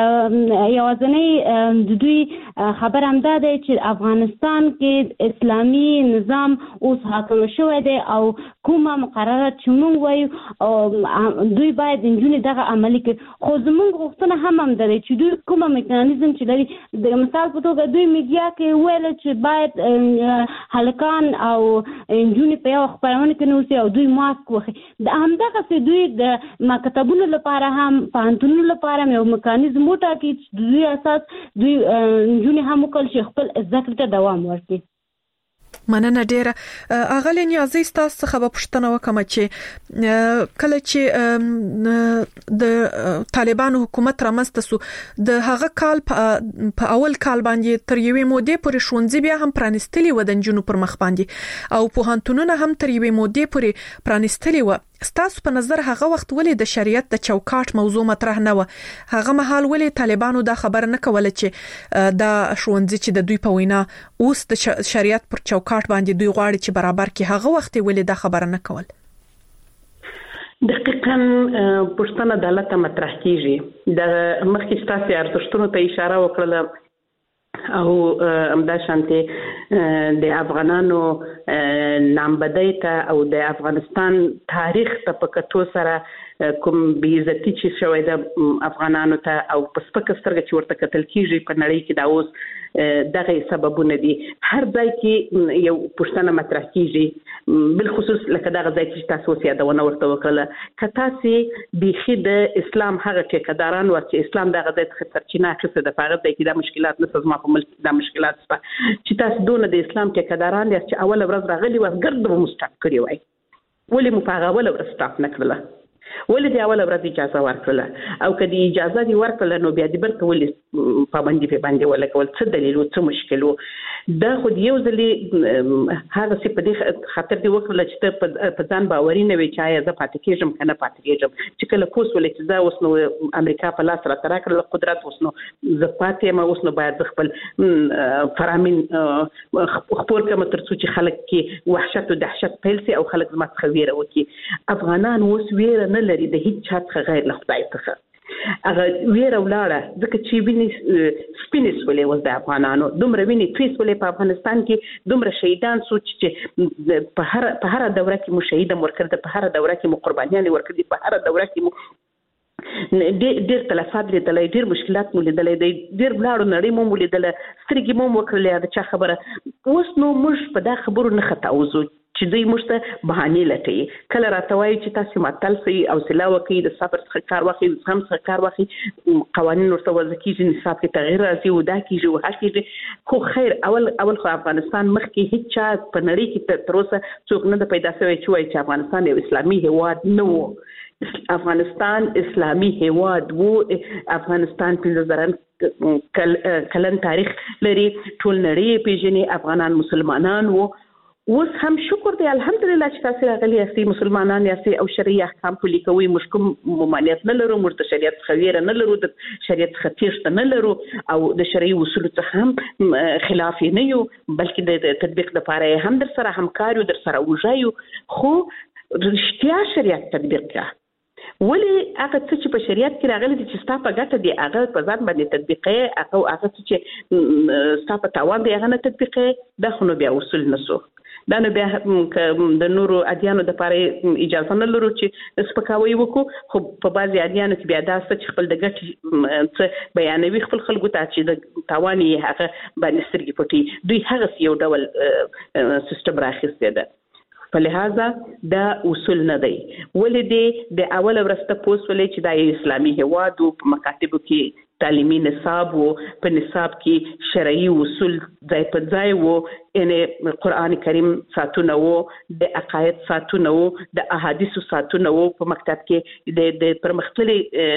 یوازنی د دوی خبر هم ده چې افغانستان کې اسلامي نظام اوس حاکم شوی دی او کومه مقررات چې موږ وایو دوی باید انجونې دغه عملي کړي خو زموږ غوښتنه هم هم ده چې دوی کومه میکانیزم چې لري د مثال په توګه دوی میډیا کې ویل چې باید هلکان او انجونې په یو خپرونه کې نوسي او دوی ماسک وخی د همدغه دوی د مکتبونو لپاره هم پوهنتونونو لپاره یو میکانیزم وټاکي چې دوی اساس دوی انجونې هم وکړي چې خپل زده کړې ته دوام ورکړي. مننه ډیره اغلی نیازي تاسو څخه په پښتنه وکم چې کله چې د طالبانو حکومت رامنځته سو د هغه کال په اول کال باندې تر یوې مودې پورې شونځي بیا هم پرانستلي و د جنونو پر مخ باندې او پوهنتونونه هم تر یوې مودې پورې پرانستلي و. ستاسو په نظر هغه وخت ولې د شریعت د چوکاټ موضوع مطرح نه و؟ هغه مهال ولې طالبانو دا خبر نه کوله چې دا شونځي چې د دوی په وینا اوس د شریعت پر چوکاټ باندې دوی غواړي چې برابر کې هغه وخت ولې دا خبر نه کول؟ دقیقاً پښتنه عدالت مطرح کیږي د مخکې تاسو ارزښتونو ته اشاره وکړه او امدا شانته د افغانانو نامبدای ته او د افغانستان تاریخ ته په کتو سره کوم بیزتی چې شوی د افغانانو ته او په سپکه سترګه چې ورته کتل کیږي په نړۍ کې دا اوس دغه سببونه دي. هر ځای کې یو پښتنه مطرح کیږي بل خصوص لکه دغه ځای چې تاسو سیادونه ورته وکړه کته سي بيخي د اسلام هغه ټیکداران ور چې اسلام دغه ځای ته سرچینه اخیسته د فقط د کېدا مشکلات نه سزما په ملک د مشکلات سپه چې تاسو دونه د اسلام ټیکداران دي چې اول ورځ راغلي و ګرد به مستق کړی وای ولې مفاغه ولا ورستاف نکړه ولې دی اول ورځ اجازه ورکړه او کدي اجازه دی ورکړه نو بیا د برته ولې پابندي په باندې ولا کول څه دلیل او څه مشکل وو دا خو یو ځلې هغه څه په دې خاطر دی وکړل چې په ځان باوري نه وي چې زه پاتې کېږم کنه پاتې کېږم چې کله کوس ولې چې دا اوس نو امریکا په لاس را تر کړل قدرت اوس نو زه پاتې ما اوس نو باید خپل فرامین خپل کوم تر څو چې خلک کې وحشت او دهشت پیل سي او خلک زما څخه ویره وکي. افغانان اوس ویره نه لري د هیڅ چا څخه غیر له خدای څخه هغه ویره ولاړه ځکه چې ویني سپینس ولې وز د افغانانو دومره ویني تویس ولې په افغانستان کې دومره شهیدان سوچ چې په هر په هر دوره کې مو شهید ورکړل په هر دوره کې مو قربانيان ورکړل په هر دوره کې مو ډېر تلفات لیدلې ډېر مشکلات مو لیدلې ډېر بلاړو نړۍ مو لیدلې سترګې مو وکړلې دا چا خبره اوس نو موږ په دا خبرو نه خطاوزو چې دوی موږ ته بهانه لټي کله راټوي چې تاسو ماتل سي او سلا وکي د صبر څخه کار واخلي د هم څخه کار واخلي قوانين ورته وځي نصاب کې تغییر راځي او دا کیږي او هڅه خو خیر اول اول خو افغانستان مخکې هیڅ چا په نړۍ کې تر اوسه څوک نه پیدا شوی چې وایي چې افغانستان یو اسلامي هیواد نه وو. افغانستان اسلامي هیواد وو. افغانستان په زرن کلن تاریخ لري ټول نړۍ پیژني افغانان مسلمانان وو. اوس هم شکر دی الحمدلله چې تاسو راغلي یاستئ مسلمانان یاستئ او شرعي احکام پلي کوي موږ کوم ممانعت نه لرو موږ د شریعت خویره نه لرو د شریعت خطیشت نه لرو او د شرعي اصول څخه هم خلاف نه یو بلکې د تطبیق لپاره هم در سره همکارو در سره وژایو خو رښتیا شریعت تطبیق کړه ولی هغه څه چې په شریعت کې راغلي چې ستا په ګټه دی هغه په ځان باندې تطبیقي او هغه څه چې ستا په تاوان دی هغه نه تطبیقي دا خو نو بیا اصول نسو دا نو بیا د نورو ادیانو د لپاره اجازه نه لرو چې سپکاوي وکړو خو په بعضي ادیانو کې بیا دا څه خپل د ګټ څه بیانوي خپل خلکو ته چې د تاوان یې هغه باندې سترګې پټي دوی هغه یو ډول سیستم راخسته ده په لحاظه دا اصول نه دی ولې دی د اول ورسته پوس ولې چې د اسلامي هوادو په مکاتبو کې تعلیمي نصاب وو په نصاب کې شرعي اصول ځای په ځای وو ان قران کریم ساتونه وو د عقاید ساتونه وو د احادیث ساتونه وو په مکتب کې د د پرمختللي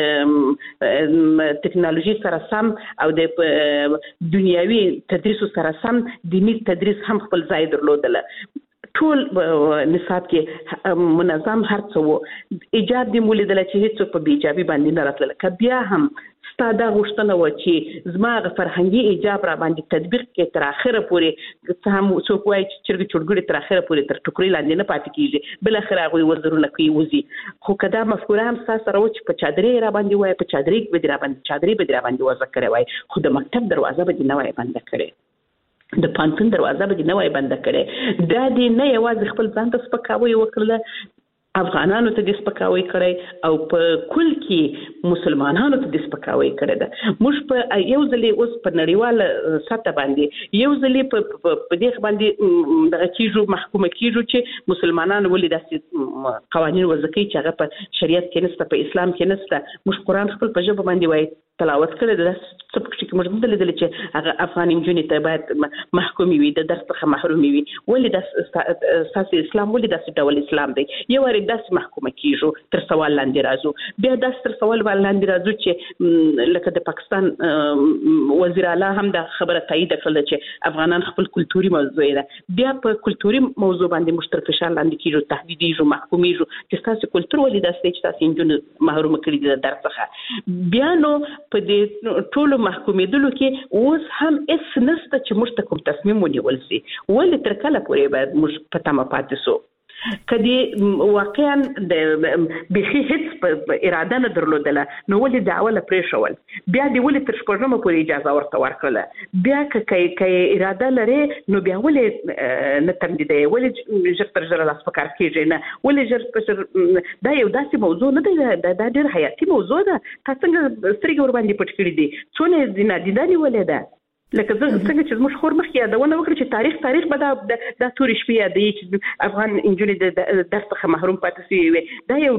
ټکنالوژي سره سم او د دنیوي تدریس سره سم دینی تدریس هم خپل ځای درلودل ټول نصاب کې منظم هر څه وو. ایجاب دې مولیدل چې هیڅ په بیجابي باندې نه راتل. ک بیا هم ستاده غوښتنه و چې زما غ فرهنګي ایجاب را باندې تطبیق کې تر اخره پورې څه هم څوک وایي چې چرګ چړګړي تر اخره پورې تر ټوکري لاندې نه پاتې کیږي، بل اخر هغه وزرونه کوي وزي. خو کدا مفکوره هم تاسو سره و چې په چادرې را باندې وای، په چادرې به را باندې چادرې به را باندې وځه کړی وای، خو د مکتب دروازه به نه وای بنده کړي، د پانتون دروازه به نه وای بنده کړي. دا دې نه یوازې خپل ځان ته سپکاوی وکړل، افغانانو ته د سپکاوی کړی او په کل کې مسلمانانو ته د سپکاوی کړی ده. موږ په یو ځلې اوس په نړیواله سطح باندې یو ځلې په په دې باندې دغه کیږو محکومه کیږو چې مسلمانانو ولې داسې قوانين وضع کوي چې هغه په شریعت کې نشته، په اسلام کې نشته. موږ قرآن خپل په ژبه باندې وایي تلاوت کړی ده. څه پکې کې موږ دلته لیدل چې هغه افغان نجونې ته باید محکومې وي، د درس څخه محرومې وي. ولې د اساس اسلام ولې داسې ډول اسلام دی؟ یو واری داسې محکومه کیږو تر سوال لاندې راځو، بیا داسې تر سوال لاندې راځو چې لکه د پاکستان وزیر اعلی هم دا خبره تایید کړله چې افغانان خپل کلتوري موضوع ده. بیا په کلتوري موضوع باندې مشترک فشار لاندې کیږو، تهدیدیږو، محکومیږو چې تاسو کلتور ولې داسې چې تاسو نجونې محروم کړي دي د درس څخه. بیا نو په دې ټولو محکومېدلو کې اوس هم هیڅ نشته چې موږ ته کوم تصمیم ونیول شي. ولې تر کله پورې باید موږ په تمه پاتې شو؟ کدی واقعا د بخي هیڅ اراده نه درلودله، نو ولې د اوله پرې شول؟ بیا دی ولې تر شپږمه پورې اجازه ورته ورکړه؟ بیا که که اراده لري نو بیا ولې نه تمدیدې؟ ولې ژر تر ژره لاس په کار کېږي نه؟ ولې ژر په ژر؟ دا یو داسې موضوع نه دی، دا ډېر حیاتي موضوع ده. تا څنګه سترګې ور باندې پټ کړي دي؟ څونه دې نادیده نیولې ده؟ لکه څنګه چې موږ خور مخکې یادونه وکړه چې تاریخ تاریخ به دا د تورې شپې یادوي چې افغان نجونې د درس څخه محروم پاتې شوې وي. دا یو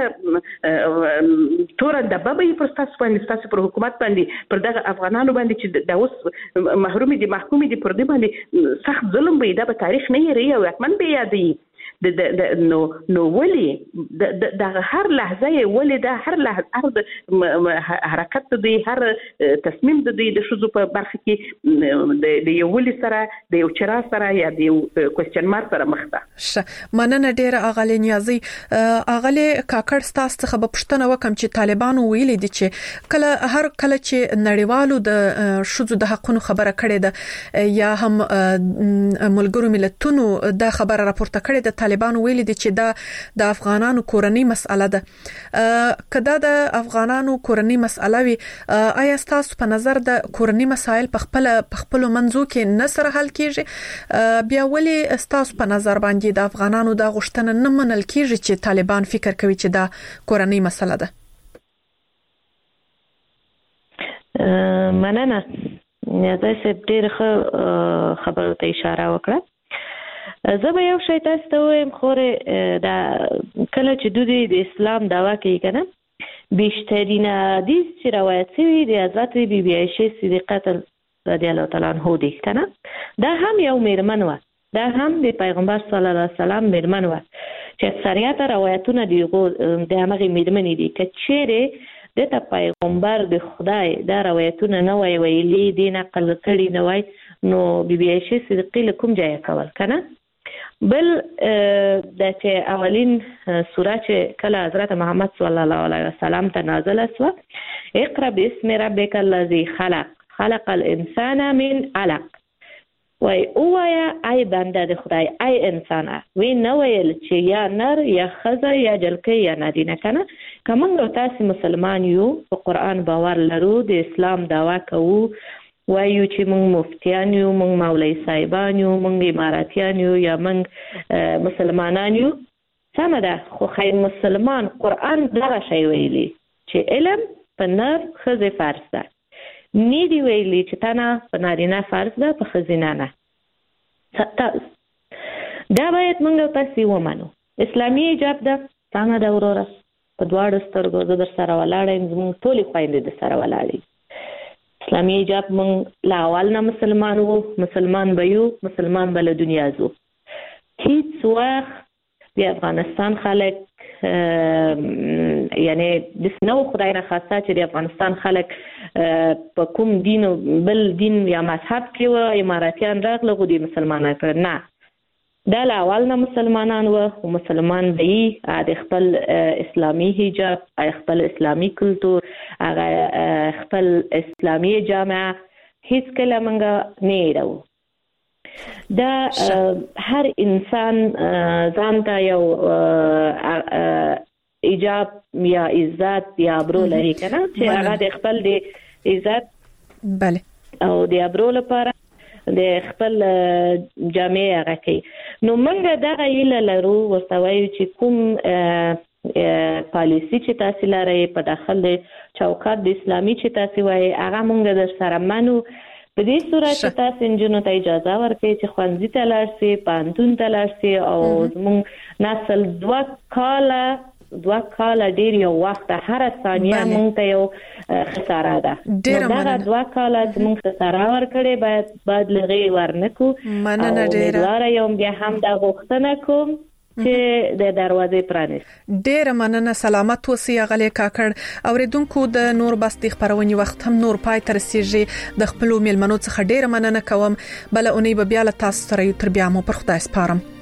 ډېره توره دبه به یې پر ستاسو باندې، ستاسو پر حکومت باندې، پر دغه افغانانو باندې چې دا اوس محرومې دي، محکومې دي، پر دې باندې سخت ظلم به یې دا به تاریخ نه هېروي او حتماً به یې یادوي. د د نو نو ولې د هر لحظه ولې د هر لحظه هر حرکت دی، هر تصمیم دی د شذو په برخه کې د یو ولې سره د یو چر سره یا د یو کوېسچن مارک سره مخ ده. مننه ډیره اغاله نیازي. اغاله کاکړ ستاسو څخه په پښتنه وکم چې طالبانو ویلي دي چې کله هر کله چې نړیوالو د شذو د حقونو خبره کړې ده یا هم ملګرو ملتونو د خبره راپورته کړې ده، طالبانو ویلي دي چې دا د افغانانو کورنۍ مسأله ده. کدا د افغانانو کورنۍ مسأله وي، آیا تاسو په نظر د کورنۍ مسایل په خپل په خپل منځو کې نه سره حل کیږي؟ بیا ولې تاسو په نظر باندې د افغانانو د غوښتنه نه منل کیږي چې طالبان فکر کوي چې دا کورنۍ مسأله ده؟ مننه. دا څه ډېر خبرو ته اشاره وکړه. زه به یو شی تاسو ته وایم، خوره دا کله چې دوی د اسلام دعوا کوي کنه، بیشترین حدیث چې روایت شوی دی حضرت بی بی عایشه صدیقه رضی الله تعالی عنها دی کنه، دا هم یو میرمن و، دا هم د پیغمبر صلی الله علیه وسلم میرمن و چې اکثریت روایتونه دی د هغه میرمنې دي. که چیرې د پیغمبر د خدای دا روایتونه نه وای ویلي، دی نقل کړي نه وای، نو بی بی عایشه صدیقه له کوم ځای کول کنه؟ بل د چې اولین سوره چې کله حضرت محمد صلی الله علیه وسلم ته نازله شوه، اقرا باسم ربک الذی خلق خلق الانسان من علق، وای اوایا ای بنده د خدای، ای انسان، وی نه ویل چې یا نر یا ښځه یا جلکه یا نارینه کنه. که موږ تاسو مسلمان یو، په قرآن باور لرو، د اسلام دعوا کوو، وایو چې موږ مفتیان یو، موږ مولوی صاحبان یو، موږ اماراتیان یو یا موږ مسلمانان یو، سمه ده. خو خیر مسلمان قرآن دغه شی ویلي چې علم په نر ښځې فرض ده، نی دی ویلي چې تنه په نارینه فرض ده، په ښځینه نه. دا باید موږ تاسې ومنو. اسلامي حجاب ده، سمه ده وروره، په دواړو سترګو زه در سره ولاړه یم، زموږ ټولې خویندې در سره ولاړې. اسلامي حجاب موږ لا اول نه مسلمان وو، مسلمان به یو، مسلمان به له دنیا ځو. هیڅ وخت د افغانستان خلک یعنی د نو خدای نه خاصه چې د افغانستان خلک په کوم دین بل دین یا مذهب کې و اماراتیان راغله غو دي مسلمانان کړ نه. دا له اول نه مسلمانان و او مسلمان دی د خپل اسلامي حجاب خپل اسلامي کلتور هغه خپل اسلامي جامعه هیڅ کله منګه نه ایرو دا هر انسان ځان ته یو حجاب یا عزت یا ابرو لري کنه چې هغه د خپل د عزت بله او د ابرو لپاره د خپل جامع هغه کوي نو موږ دغه ایله لرو وستوي چې کوم پالیسی چې تاسو لري په داخل د چوکاټ د اسلامي چې تاسو وایي هغه موږ در سره منو په دې صورت کې تاسو انجونو ته اجازه ورکړئ چې ښوونځي ته لاړ شي پوهنتون ته لاړ شي او زموږ نسل دوه کاله دوه کاله ډیر یو وخت هر ثانیه مونږ ته یو خساره ده دا دوه کاله مونږ ته خساره ورکړي باید باید لغي ورنکو مننه ډیر لاره یو بیا هم دا غوښتنه کوم چې د دروازې پرانیست ډیر مننه سلامت اوسئ غلې کاکړ اوریدونکو د نور بس د خبرونې وخت هم نور پای تر رسیږي د خپل میلمنو څخه ډیر مننه کوم بل اونۍ به بیا له تاسو سره تر بیا مو پر خدای سپارم